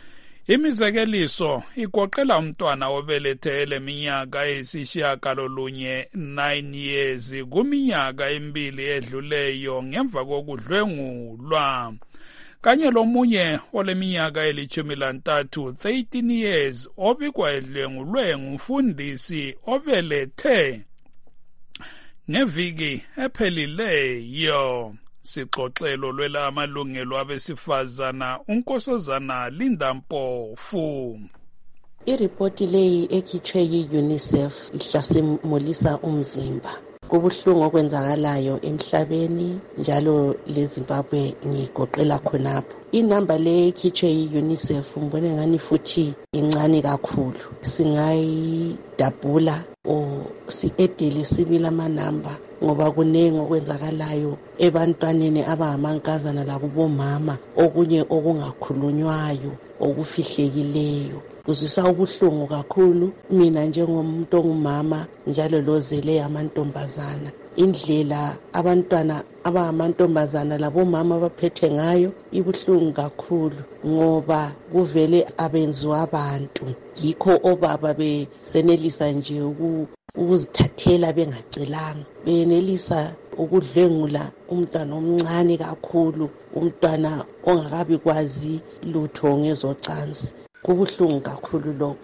Speaker 24: Imizekeliso igoqela umntwana obelethe leminyaka eyisishiyagalolunye nine years kuminyaka emibili edluleyo ngemva kokudlwengulwa, kanye lomunye oleminyaka elitshumi lantathu thirteen years obikwa edlwengulwe ngumfundisi obelethe ngeviki ephelileyo. Sixoxelo lwela amalungelo abesifazana unkosazana Linda Mpofu.
Speaker 25: Iripoti leyi ekhitshwe yi-UNICEF ihlasimulisa umzimba. Kubuhlungu okwenzakalayo emhlabeni njalo leZimbabwe ngigoqela khonapho. Inamba leyi ekhitshwe yi-UNICEF mbone ngani futhi incane kakhulu. Singayidabula o si-edele sibili amanamba ngoba kunengi okwenzakalayo ebantwaneni abangamankazana lakubomama, okunye okungakhulunywayo okufihlekileyo. Kuzwisa ubuhlungu kakhulu mina njengomuntu ongumama njalo lozele amantombazana. Indlela abantwana abangamantombazana labomama baphethe ngayo ibuhlungu kakhulu ngoba kuvele abenziwa abantu. Yikho obaba besenelisa nje ukuzithathela bengacelanga, benelisa ukudlwengula umntwana omncane kakhulu, umntwana ongakabi kwazi lutho ngezocansi. Kubuhlungu kakhulu lokho.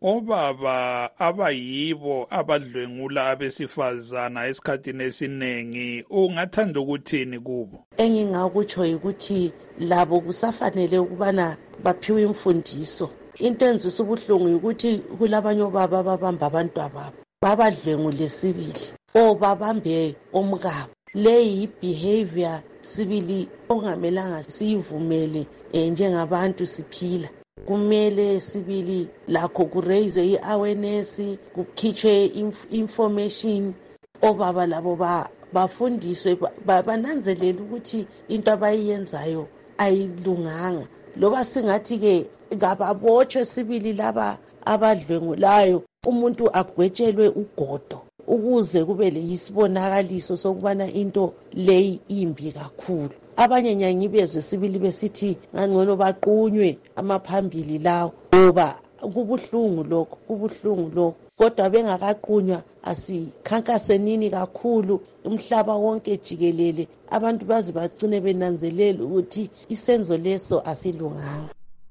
Speaker 24: Obaba abayibo abadlwengula abesifazana esikhathini esiningi ungathanda ukuthini kubo?
Speaker 25: Engingakutsho ukuthi labo kusafanele ukubana baphiwe imfundiso. Into enzisa ubuhlungu ukuthi kulabanye obaba ababamba abantu ababo babadlwengule sibili o babambe omkabo. Leyi behavior sibili ongamelanga siyivumele njengabantu siphila. Kumele sibili lakho kuraise i-awareness, kukhitshwe information, obaba labo bafundiswe bananzelele ukuthi into abayenzayo ayilunganga. Loba singathi-ke ngababotshwe sibili laba abadlwengulayo, umuntu agwetshelwe ugodo ukuze kube leyisibonakaliso sokubana into leyi imbi kakhulu. Abanye nyanyibezwe sibili besithi ngangcono baqunywe amaphambili lawo ngoba kubuhlungu lokho, kubuhlungu lokho. Kodwa bengakaqunywa asikhankasenini kakhulu umhlaba wonke jikelele, abantu bazi bagcine benanzelela ukuthi isenzo leso asilunganga.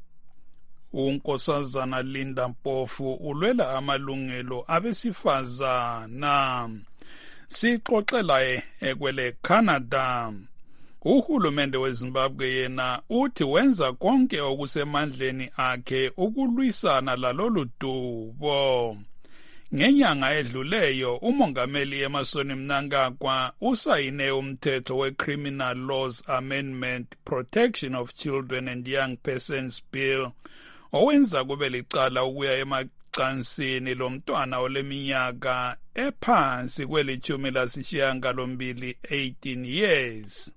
Speaker 24: Unkosazana Linda Mpofu ulwela amalungelo abesifazana. Sixoxela ekwele Canada. Uhulumende weZimbabwe yena uthi wenza konke okusemandleni akhe ukulwisana lalolu dubo. Ngenyanga edluleyo umongameli Emmerson Mnangagwa usayine umthetho we-Criminal Laws Amendment Protection of Children and Young Persons Bill owenza kube licala ukuya emacansini lomntwana oleminyaka ephansi kwelitshumi lasishiyagalombili eighteen years.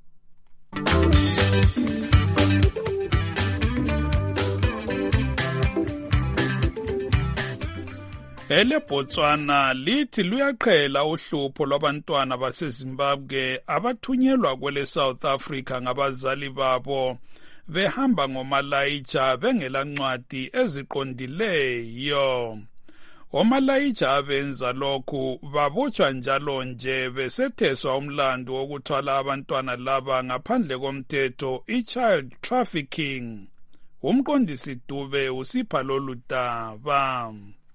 Speaker 24: Ele Botswana lithi luyaqhela uhlupho lwabantwana baseZimbabwe abathunyelwa kwele South Africa ngabazali babo behamba ngomalayitsha bengela ncwadi eziqondileyo. Omalayitha abenza lokhu babotshwa njalo nje besetheswa umlando wokuthwala abantwana laba ngaphandle komthetho, i-child trafficking. Umqondisi Dube usipha lolu daba.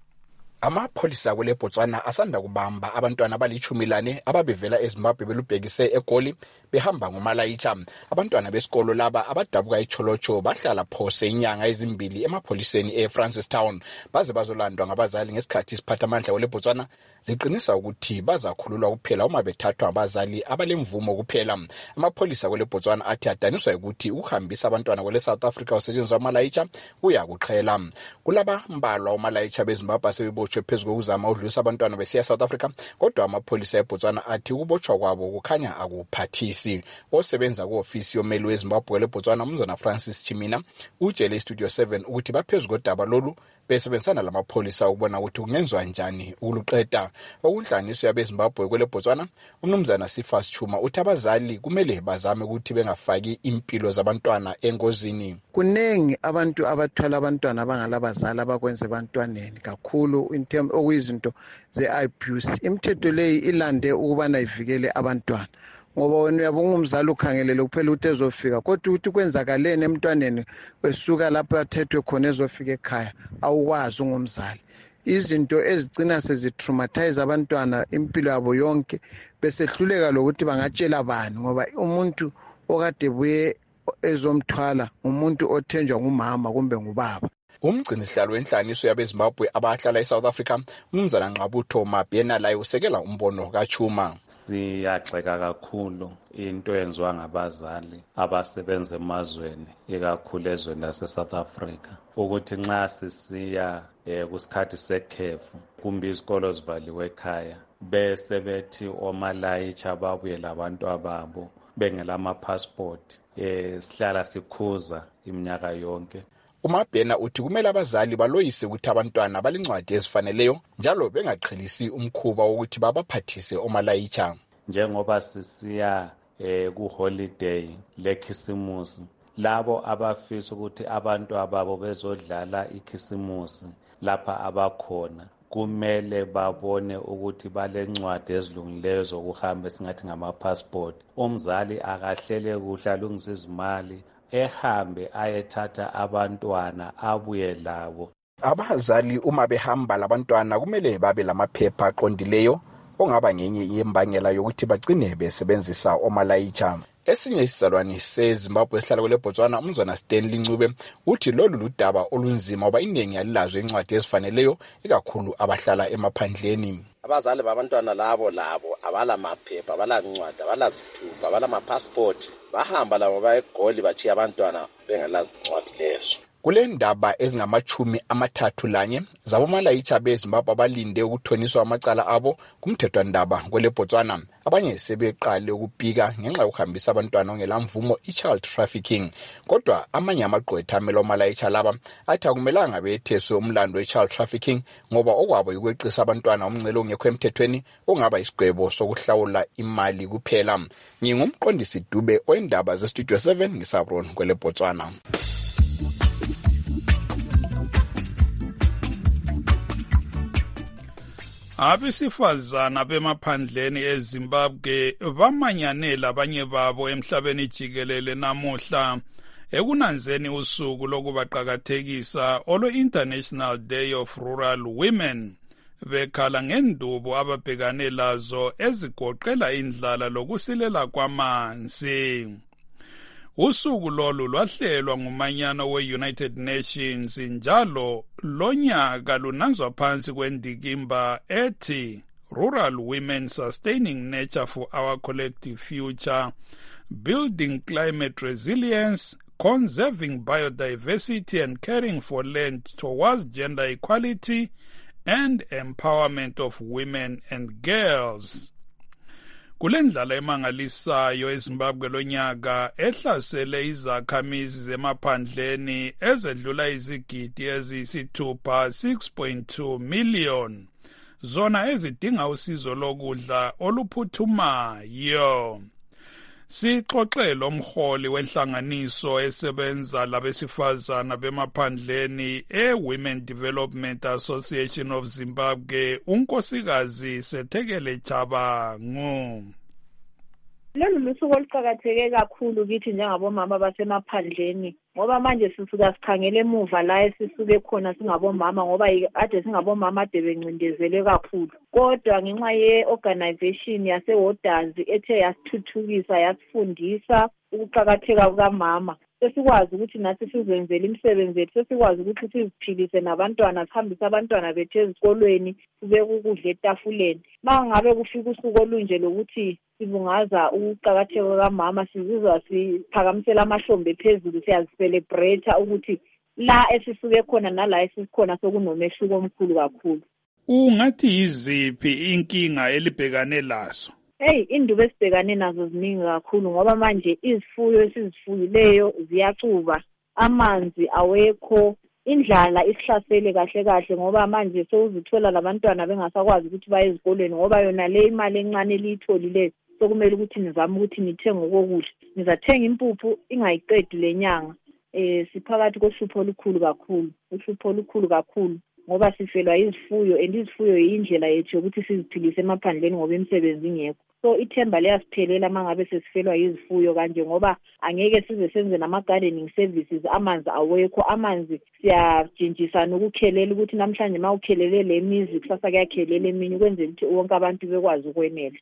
Speaker 3: Amapholisa kule Botswana asanda kubamba abantwana abalichumi lane ababevela eZimbabwe belubhekise eGoli behamba ngomalayitha. Abantwana besikolo laba abadabuka iCholocho bahlala phose inyanga ezimbili emapholiseni eFrancistown baze bazolandwa ngabazali ngesikhathi isiphathamandla kule Botswana ziqinisa ukuthi bazakhululwa kuphela uma bethathwa abazali abalemvumo kuphela. Amapholisa kule Botswana athi adaniswa ukuthi ukuhambisa abantwana kule South Africa usetshenziswa amalayitha uyakuqhela. Kulaba mbalwa umalayitha beZimbabwe asebebotshwe phezu kokuzama udlulisa abantwana besiya South Africa, kodwa amapholisa eBotswana athi ukubotshwa kwabo kukhanya akuphathisi. Osebenza ku-ofisi yomeli weZimbabwe le Botswana umzana Francis Chimina utshele iStudio seven ukuthi baphezulu kodaba lolu besebenzisana lamapholisa ukubona ukuthi kungenzwa njani ukuluqeda. Okunhlaniso yabeZimbabwe kwele Botswana umnumzana Sifas Chuma uthi abazali kumele bazame ukuthi bengafaki impilo zabantwana engozini.
Speaker 4: Kunengi abantu abathwala abantwana abangalabazali abakwenza abantwaneni kakhulu in term okuyizinto ze-abuse. Imithetho leyi ilande ukubana ivikele abantwana, ngoba wena uyabonga umzali ukhangelele kuphela ukuthi ezofika, kodwa ukuthi kwenzakaleni emntwaneni wesuka lapho athethwe khona ezofika ekhaya awukwazi ungumzali. Izinto ezigcina sezitraumatize abantwana impilo yabo yonke besehluleka lokuthi bangatshela bani, ngoba umuntu okade buye ezomthwala umuntu othenjwa ngumama kumbe ngubaba.
Speaker 3: Umgcinisihlalo wenhlaniso yabeZimbabwe abahlala eSouth Africa umnumzana Nqabutho Mabhena laye usekela umbono kaChuma.
Speaker 5: Siyaxeka kakhulu into yenziwa ngabazali abasebenza emazweni ikakhulu ezweni lase-South Africa ukuthi nxa sisiya eh, kusikhathi sekhefu kumbe izikolo zivaliwe ekhaya bese bethi omalayitha babuye labantu ababo bengela ama-passport eh, sihlala sikhuza iminyaka yonke.
Speaker 3: uMabhena uthi kumele abazali baloyise ukuthi abantwana balincwadi ezifaneleyo njalo bengaqhelisi umkhuba wokuthi babaphathise omalayitha.
Speaker 5: Njengoba sisiya eh, ku-holiday lekhisimusi, labo abafisa ukuthi abantu ababo bezodlala ikhisimusi lapha abakhona kumele babone ukuthi balencwadi ezilungileyo zokuhamba esingathi ngama-passport. Umzali akahlele kuhle alungise izimali ehambe ayethatha abantwana abuye labo.
Speaker 3: Abazali uma behamba labantwana kumele babe lamaphepha aqondileyo ongaba ngenye yembangela yokuthi bagcine besebenzisa omalayitha. Esinye isizalwane seZimbabwe esihlala kule Botswana umzana Stanley Ncube uthi lolu ludaba olunzima ngoba iningi yalilazo incwadi ezifaneleyo ikakhulu abahlala emaphandleni.
Speaker 6: Abazali babantwana labo labo abala maphepha, abala ncwadi, abala zithupha, abala ma-passport, bahamba labo baye eGoli bachiya abantwana bengalazi ncwadi lezo.
Speaker 3: Kule ndaba ezingamachumi amathathu lanye zabomalayitha beZimbabwe abalinde ukuthoniswa amacala abo kumthethwandaba kwele Botswana. Abanye sebeqale ukubika ngenxa yokuhambisa abantwana ongelamvumo i-child trafficking, kodwa amanye amagqwetha amele omalayitha laba athi akumelanga betheswe umlando we-child trafficking ngoba okwabo yikweqisa abantwana umngcele ongekho emthethweni ongaba isigwebo sokuhlawula imali kuphela. Ngingumqondisi Dube oyindaba zeStudio seven ngisabron kwele Botswana.
Speaker 24: Abesifazana bemaphandleni eZimbabwe bamanyanela abanye babo emhlabeni jikelele namuhla ekunanzeni usuku lokubaqakathekisa olwe-International Day of Rural Women bekhala ngendubo ababhekane lazo ezigoqela indlala lokusilela kwamanzi. Usuku lolu lwahlelwa ngumanyano we-United Nations njalo lonyaka lunanzwa phansi kwendikimba ethi Rural Women Sustaining Nature for Our Collective Future, Building Climate Resilience, Conserving Biodiversity and Caring for Land Towards Gender Equality and Empowerment of Women and Girls. Kulendlala emangalisayo eZimbabwe lonyaka ehlasele izakhamizi zemaphandleni ezedlula izigidi eziyisithupha six point two million zona ezidinga usizo lokudla oluphuthumayo. Sixoxele umholi wenhlanganiso esebenza labesifazana bemaphandleni e-Women Development Association of Zimbabwe, unkosikazi Sethekele Chabangu.
Speaker 26: Lolu lusuku oluqakatheke kakhulu kithi njengabomama basemaphandleni ngoba manje sisuka sikhangele emuva la esisuke khona singabomama ngoba ade singabomama ade bencindezele kakhulu, kodwa ngenxa ye-organization yasewodanzi ethe yasithuthukisa yasifundisa ukuqakatheka kukamama, sesikwazi ukuthi nathi sizenzele imisebenzi yethu, sesikwazi ukuthi siziphilise nabantwana, sihambise abantwana bethu ezikolweni, sibeke ukudla etafuleni. Ma ngabe kufika usuku olunje lokuthi sibungaza ukuqakatheka kukamama, sizizwa siphakamisela amahlombe phezulu, siyazicelebrate ukuthi la esisuke khona nala esisikhona sokunomehluko omkhulu kakhulu.
Speaker 24: Ungathi yiziphi inkinga elibhekane lazo?
Speaker 26: Hey, indubo esibhekane nazo ziningi kakhulu ngoba manje izifuyo esizifuyileyo ziyacuba, amanzi awekho, indlala isihlasele kahle kahle ngoba manje sewuzithola labantwana bengasakwazi ukuthi baye ezikolweni ngoba yona le imali encane eliyitholile sokumele ukuthi nizame ukuthi nithenge ukudla. Nizathenga impuphu ingayiqedi lenyanga. Eh siphakathi kohlupho olukhulu kakhulu, uhlupho olukhulu kakhulu ngoba sifelwa izifuyo and izifuyo yindlela yethu ukuthi siziphilise emaphandleni ngoba imisebenzi ingekho. So ithemba liyasiphelela mangabe sesifelwa izifuyo kanje ngoba angeke size senze nama gardening services, amanzi awekho. Amanzi siyajinjisana ukukhelela ukuthi namhlanje mawukhelele le mizi kusasa kuyakhelela eminye ukwenzela ukuthi wonke abantu bekwazi ukwenela.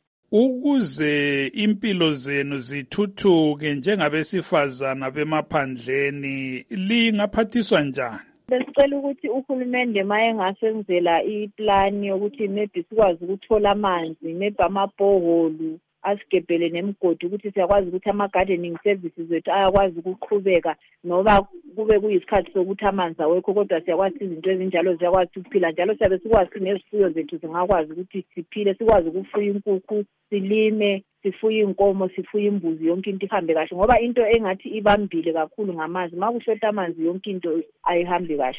Speaker 24: Ukuze impilo zenu zithuthuke njengabesifazana bemaphandleni lingaphathiswa njani?
Speaker 26: Besicela ukuthi uhulumende maye ngasenzela iplan yokuthi maybe sikwazi ukuthola amanzi, maybe amabhoholu asigebhele nemigodi ukuthi siyakwazi ukuthi ama gardening services wethu ayakwazi ukuqhubeka noba kube kuyisikhathi sokuthi amanzi awekho, kodwa siyakwazi izinto ezinjalo ziyakwazi ukuphila njalo, siyabe sikwazi nezifuyo zethu zingakwazi ukuthi siphile, sikwazi ukufuya inkukhu, silime, sifuye inkomo, sifuye imbuzi, yonke into ihambe kahle ngoba into engathi ibambile kakhulu ngamanzi. Makushota amanzi yonke into ayihambi kahle.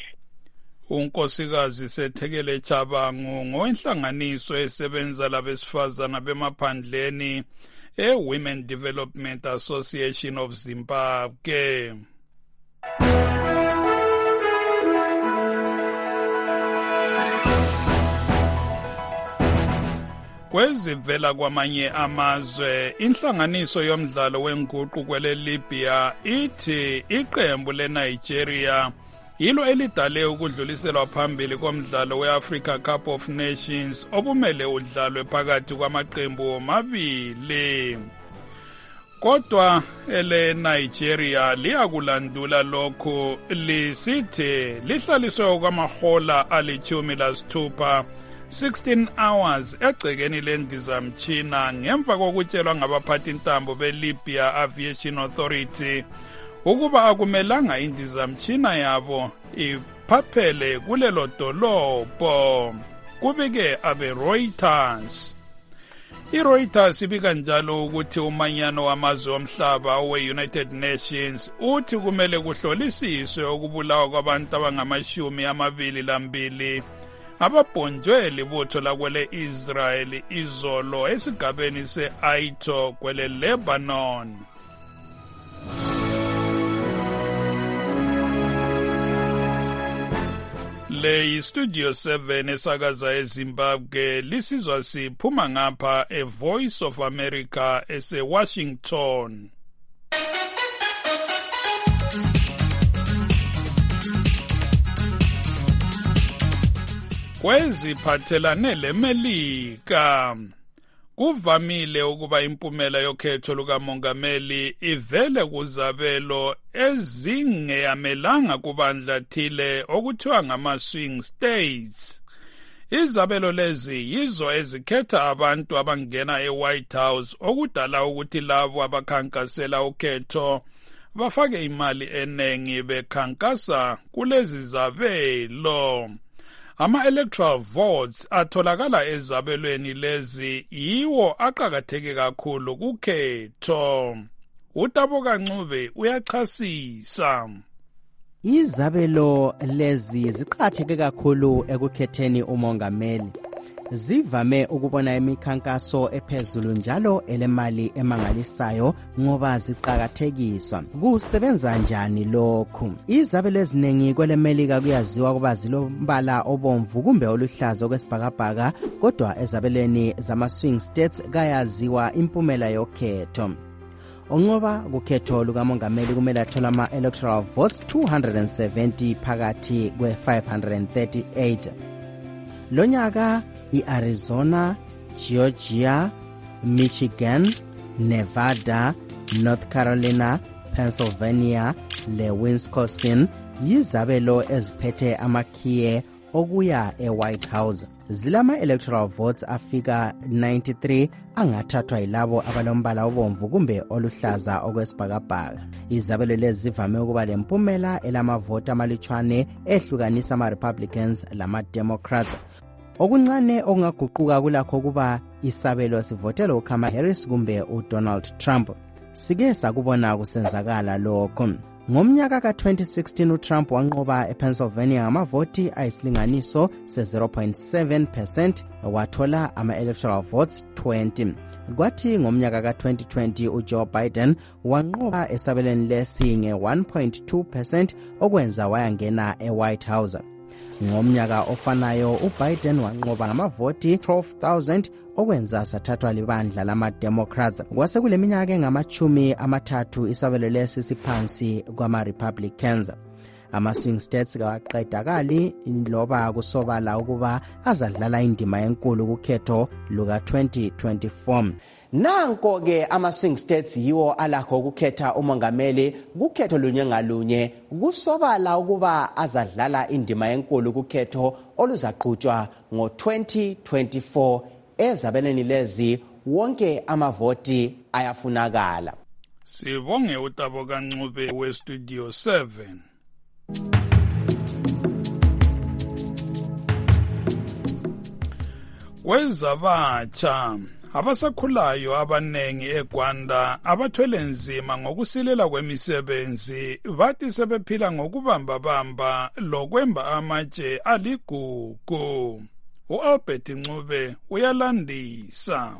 Speaker 24: Unkosikazi Sethekele Chabangu ngowenhlanganiso esebenza labesifazana bemaphandleni e-Women Development Association of Zimbabwe. Kwezivela kwamanye amazwe, inhlanganiso yomdlalo wenguqu kwele Libya ithi iqembu leNigeria yilo elidale ukudluliselwa phambili komdlalo we-Africa Cup of Nations obumele udlalwe phakathi kwamaqembu omabili. Kodwa ele Nigeria liyakulandula lokho lisithi lihlaliswe kwamahola alithumi lasithupha sixteen hours egcekeni lendizamtshina ngemva kokutshelwa ngabaphathi intambo be-Libya Aviation Authority ukuba akumelanga indizamtshina yabo iphaphele kulelo dolobho, kubike abe-Reuters. I-Reuters ibika njalo ukuthi umanyano wamazwe omhlaba we-United Nations uthi kumele kuhlolisiswe ukubulawa kwabantu abangamashumi amabili lambili ababhonjwe libutho lakwele Israel izolo esigabeni se-Aito kwele Lebanon. Le yi-Studio seven esakaza eZimbabwe, lisizwa siphuma ngapha e-Voice of America ese-Washington. Kweziphathelane leMelika, kuvamile ukuba impumela yokhetho lukamongameli ivele kuzabelo ezingeyamelanga kubandla thile okuthiwa ngama-swing states. Izabelo lezi yizo ezikhetha abantu abangena e-White House okudala ukuthi labo abakhankasela ukhetho bafake imali enengi bekhankasa kulezi zabelo. Ama-electoral votes atholakala ezabelweni lezi yiwo aqakatheke kakhulu kukhetho. uTaboka Ncube uyachasisa.
Speaker 7: Izabelo lezi ziqatheke kakhulu ekukhetheni umongameli. zivame ukubona imikhankaso ephezulu njalo elemali emangalisayo ngoba ziqakathekiswa. Kusebenza njani lokhu? Izabelo eziningi kwelemelika kuyaziwa ukuba zilombala obomvu kumbe oluhlaza okwesibhakabhaka, kodwa ezabeleni zama-swing states kayaziwa impumela yokhetho. Onqoba kukhetho lukamongameli kumele athole ama-electoral votes two hundred seventy phakathi kwe-five hundred thirty-eight. Lonyaka i-Arizona, Georgia, Michigan, Nevada, North Carolina, Pennsylvania le-Wisconsin yizabelo eziphethe amakhiye okuya e-White House. Zilama-electoral votes afika ninety-three angathathwa yilabo abalombala obomvu kumbe oluhlaza okwesibhakabhaka. Izabelo lezi zivame ukuba lempumela elamavoti amalutshwane ehlukanisa ama-Republicans lama-Democrats. Okuncane okungaguquka kulakho kuba isabelo sivotela uKamala Harris kumbe uDonald Trump. Sike sakubona kusenzakala lokho. Ngomnyaka ka twenty sixteen uTrump wanqoba ePennsylvania ngamavoti ayisilinganiso se zero point seven percent wathola ama-electoral votes twenty. Kwathi ngomnyaka ka twenty twenty uJoe Biden wanqoba esabelweni lesi nge one point two percent okwenza wayangena eWhite House. Ngomnyaka ofanayo uBiden wanqoba ngamavoti twelve thousand okwenza sathathwa libandla lama-Democrats. Kwase kule minyaka engamachumi amathathu isabelo lesi siphansi kwama-Republicans. Ama-swing states kawaqedakali loba kusobala ukuba azadlala indima enkulu kukhetho luka twenty twenty-four. Nanko ke ama-swing states yiwo alakho ukukhetha umongameli kukhetho lunye ngalunye. Kusobala ukuba azadlala indima enkulu kukhetho oluzaqhutshwa ngo twenty twenty-four. Ezabeleni lezi wonke amavoti ayafunakala.
Speaker 24: Sibonge uTabo kaNcube we-Studio seven. Kwezabatsha abasakhulayo abanengi eGwanda abathwele nzima ngokusilela kwemisebenzi bathi sebephila ngokubamba-bamba lokwemba amatshe aligugu. U-Albert Ncube uyalandisa.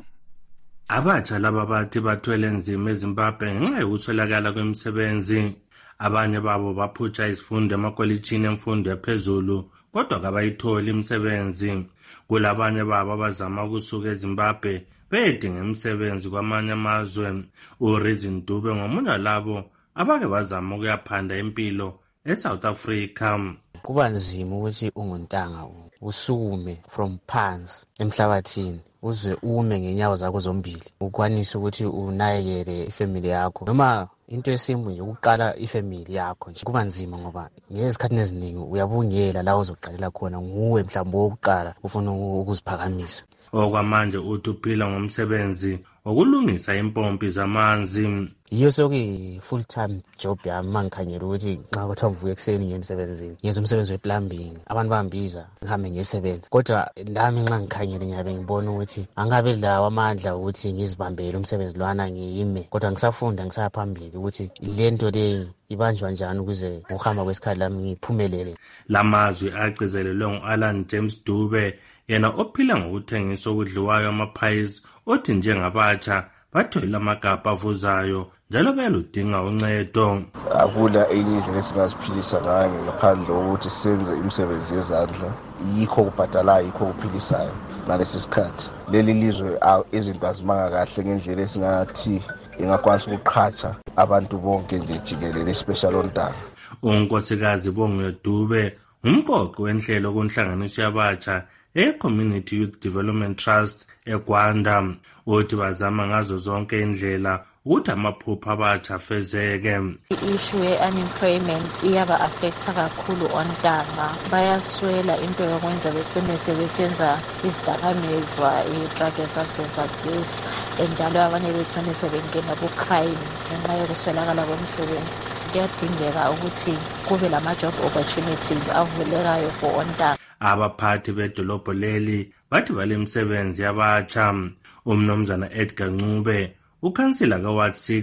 Speaker 8: Abatsha laba bathi bathwele nzima eZimbabwe ngenxa yokuswelakala kwemisebenzi. Abanye babo baphutsha izifundo emakolitshini emfundo yaphezulu kodwa kabayitholi imisebenzi. Kulabanye babo abazama ukusuka eZimbabwe bedinga imisebenzi kwamanye amazwe. uReason Dube ngomunye labo abake bazama ukuyaphanda impilo eSouth Africa.
Speaker 9: Kuba nzima ukuthi unguntanga usukume from phansi emhlabathini uze ume ngenyawo zakho zombili ukwanisa ukuthi unakekele ifamily yakho noma into esimbu nje ukuqala ifamily yakho nje kuba nzima ngoba ngezikhathi eziningi uyabungela la uzoqalela khona nguwe mhlawumbe wokuqala ufuna ukuziphakamisa.
Speaker 8: Okwamanje uthi uphila ngomsebenzi wokulungisa impompi zamanzi.
Speaker 9: Yiyo sokuyi full time job yami mangikhanyela ukuthi nxa kuthiwa ngivuka ekuseni ngiye emsebenzini ngiyenza umsebenzi we-plumbing abantu bambiza ngihambe ngiyesebenza kodwa nami nxa ngikhanyele ngiyabe ngibona ukuthi angabe lawo amandla ukuthi ngizibambele umsebenzi lwana ngiyime kodwa ngisafunda ngisaphambili ukuthi lento le ibanjwa njani ukuze ukuhamba kwesikhathi lami ngiphumelele.
Speaker 8: Lamazwi agcizelelwe ngu-Alan James Dube yena ophila ngokuthengisa okudliwayo amaphayisi othi njengabatsha bathwele amagabha avuzayo njalo bayaludinga uncedo.
Speaker 10: Akula enye indlela esingaziphilisa ngayo ngaphandle kokuthi senze imisebenzi yezandla yikho kubhadalayo yikho kuphilisayo ngalesi sikhathi. Leli lizwe izinto azimanga kahle ngendlela esingathi ingakwanisa ukuqhatsha abantu bonke nje jikelele especially ontanga.
Speaker 8: uNkosikazi Bongiwe Dube umqoqi wenhlelo kunhlanganiso yabatsha e-Community Youth Development Trust eGwanda uthi bazama ngazo zonke indlela ukuthi amaphupho abatsha afezeke.
Speaker 11: I-issue ye-unemployment iyaba affecta kakhulu ontanga bayaswela into yokwenza begcine sebesenza izidakamizwa i-drug and substance abuse njalo abanye begcine sebengena ku-crime ngenxa yokuswelakala kwemisebenzi. Kuyadingeka ukuthi kube lama-job opportunities avulekayo for ontanga.
Speaker 8: Abaphathi bedolobho leli bathi bale misebenzi yabatsha. Umnomzana Edgar Ncube ukhansila ka-Ward six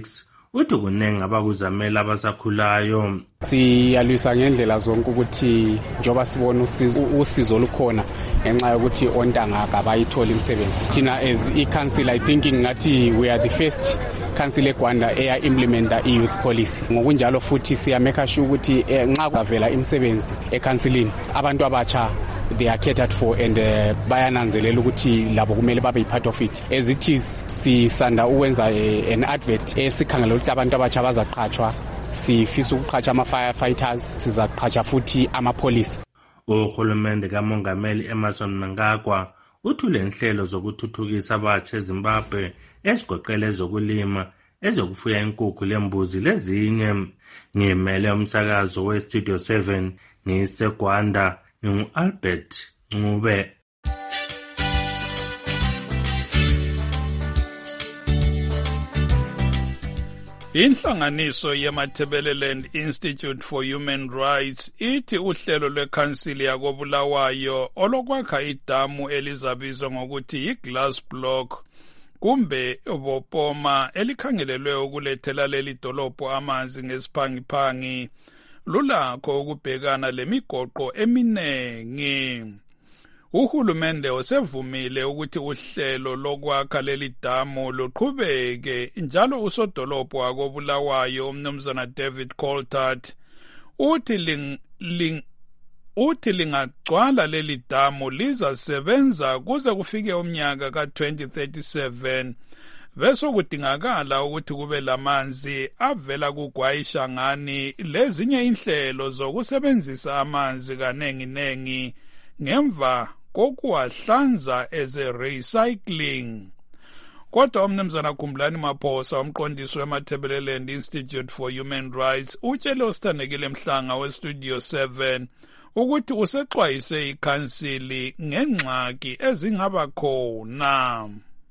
Speaker 8: uthi kunengi abakuzamela abasakhulayo.
Speaker 2: Siyalwisa ngendlela zonke ukuthi njoba sibona usizo olukhona ngenxa yokuthi ontanga abayitholi imisebenzi. Thina as i-council I think ngathi we are the first council eGwanda eya implementa i-youth policy. Ngokunjalo futhi siyameka sure ukuthi nxa kuvela imisebenzi e-councilini abantu abatsha they are catered for and uh, bayananzelela ukuthi labo kumele babe part of it. As it is sisanda ukwenza an advert esikhangela ukuthi abantu abatsha bazaqhatshwa. Sifisa ukuqhatsha ama-firefighters, sizaqhatsha futhi amapolisi.
Speaker 8: Uhulumende kaMongameli Emmerson Mnangagwa uthule inhlelo zokuthuthukisa abatsha eZimbabwe ezigoqela ezokulima, ezokufuya inkukhu lembuzi lezinye. Ngimele umsakazo we-Studio seven ngiseGwanda ngingu-Albert Ncube.
Speaker 24: Inhlanganiso yeMatabeleland Institute for Human Rights ithi uhlelo lwekhansili yakobulawayo olokwakha idamu elizabizwa ngokuthi yi-glass block kumbe bopoma elikhangelelwe ukulethela leli dolobho amanzi ngesiphangiphangi lulakho ukubhekana lemigoqo eminengi. Uhulumende usevumile ukuthi uhlelo lokwakha leli damu luqhubeke njalo usodolobho wakobulawayo umnumzana David Coltart uthi ling, ling, uthi lingagcwala leli damu lizasebenza kuze kufike umnyaka ka twenty thirty-seven bese kudingakala ukuthi kube lamanzi avela kuGwayishangani lezinye inhlelo zokusebenzisa amanzi kanengi nengi ngemva kokuwahlanza as a recycling. Kodwa umnumzana Khumlani Maphosa umqondisi weMatabeleland Institute for Human Rights utshele uSithandekile Mhlanga we-Studio seven ukuthi usexwayise ikhansili ngengxaki ezingaba khona.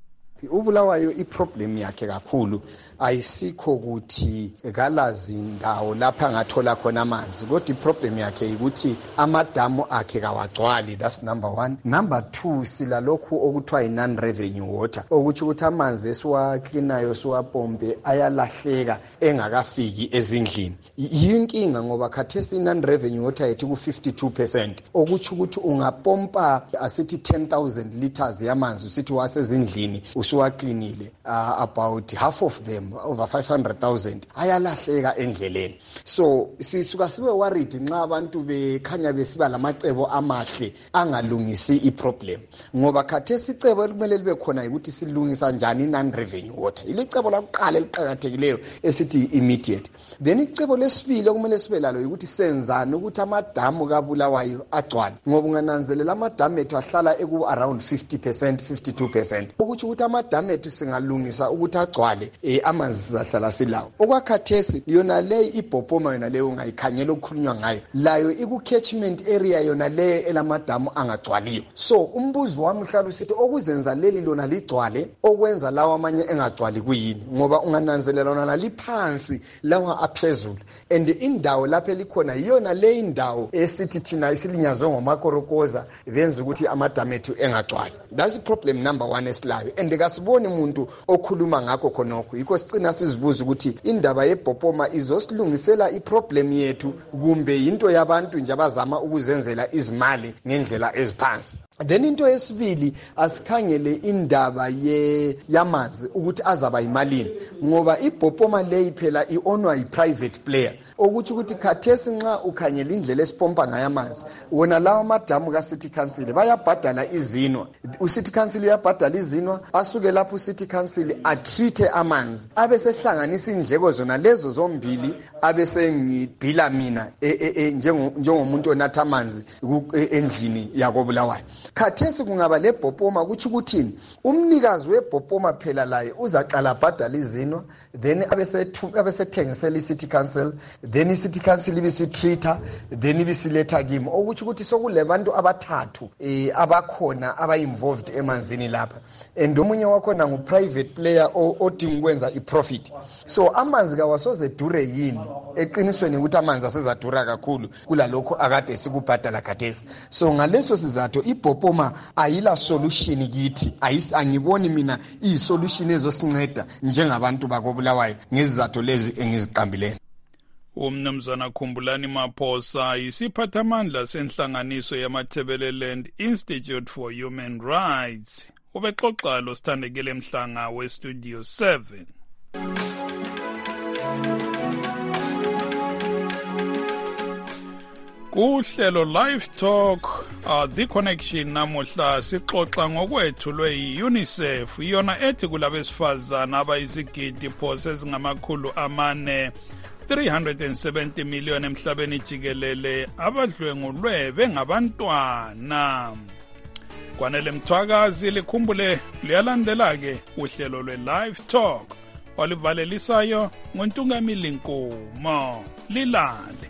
Speaker 12: uBulawayo iproblem yakhe kakhulu ayisikho ukuthi kalazi indawo lapha ngathola khona amanzi, kodwa iproblem yakhe ukuthi amadamu akhe kawagcwali. That's number one. Number two, sila lokhu okuthiwa non revenue water, ukuthi ukuthi amanzi esiwacleanayo siwapompe ayalahleka engakafiki ezindlini. Yinkinga ngoba khathesi non revenue water yethu ku fifty-two percent, okuthi ukuthi ungapompa asithi ten thousand liters yamanzi usithi wasezindlini usuwacleanile, uh, about half of them over five hundred thousand ayalahleka endleleni. So sisuka sibe worried nxa abantu bekhanya besiba lamacebo amahle angalungisi iproblem, ngoba khathesi icebo ekumele libe khona ukuthi silungisa njani non revenue water. Ilicebo lakuqala eliqhakathekileyo esithi immediate. Then icebo lesibili okumele sibe lalo ukuthi senzani ukuthi amadamu kaBulawayo agcwale, ngoba ungananzelela amadamu ethu ahlala eku around fifty percent fifty-two percent, ukuthi ukuthi amadamu ethu singalungisa ukuthi agcwale eh, amanzi sizahlala silawo. Okwakhathesi yona le ibhopoma yona leyo ungayikhanyela okukhulunywa ngayo layo iku catchment area yona le elamadamu angagcwaliyo. So umbuzo wami uhlala usithi okuzenza leli lona ligcwale okwenza lawa amanye engagcwali kuyini, ngoba ungananzelela lona liphansi lawa aphezulu, and indawo lapho elikhona yona le indawo esithi thina isilinyazwe ngomakorokoza benza ukuthi amadamu ethu engagcwali. That's the problem number one esilayo, and kasiboni umuntu okhuluma ngakho khonokho. Yikho sicina sizibuza ukuthi indaba yebhopoma izosilungisela iproblem yethu kumbe into yabantu nje abazama ukuzenzela izimali ngendlela eziphansi. Then into yesibili asikhangele indaba ye yamanzi ukuthi azaba imalini, ngoba ibhopoma leyi phela ionwa yi-private player, ukuthi ukuthi khathesi nxa ukhangela indlela esipompa ngayamanzi wona lawa madamu ka-city council bayabhadala izinwa. U-city council uyabhadala izinwa, asuke lapho u-city council atreate amanzi abesehlanganisa indleko zona lezo zombili abesengibhila mina njengomuntu onatha amanzi endlini yakobulawayo. Khathesi kungaba lebhopoma kuthi ukuthini umnikazi webhopoma phela laye uzaqala bhadala izinwa, then abesethengisela i-city council, then i-city council ibisitreater, then ibisiletha kimi, okuthi ukuthi sokule bantu abathathu eh, abakhona aba-involved emanzini lapha, and omunye wakhona ngu-private player odinga ukwenza i-profit. So amanzi kawasoze dure yini eqinisweni ukuthi amanzi asezadura kakhulu kulalokho akade sikubhadala khathesi. So ngaleso sizathu ibhopoma ibhopoma ayila solution kithi, angiboni mina iyi-solution ezosinceda njengabantu bakobulawayo ngezizathu lezi engiziqambileyo.
Speaker 24: Umnumzana Khumbulani Maphosa yisiphathamandla senhlanganiso yamaThebeleland Institute for Human Rights. Ubexoxa lo Sithandekile Mhlanga we-Studio seven. Kuhlelo Live Talk, uh, The Connection namuhla sixoxa ngokwethulwe yi-UNICEF yona ethi kulabesifazana abayizigidi phose ezingamakhulu amane three hundred seventy million emhlabeni jikelele abadlwengulwe bengabantwana. Kwanele Mthwakazi likhumbule liyalandela-ke uhlelo lwe-Live Talk olivalelisayo ngoNtungamili Nkomo. Lilale.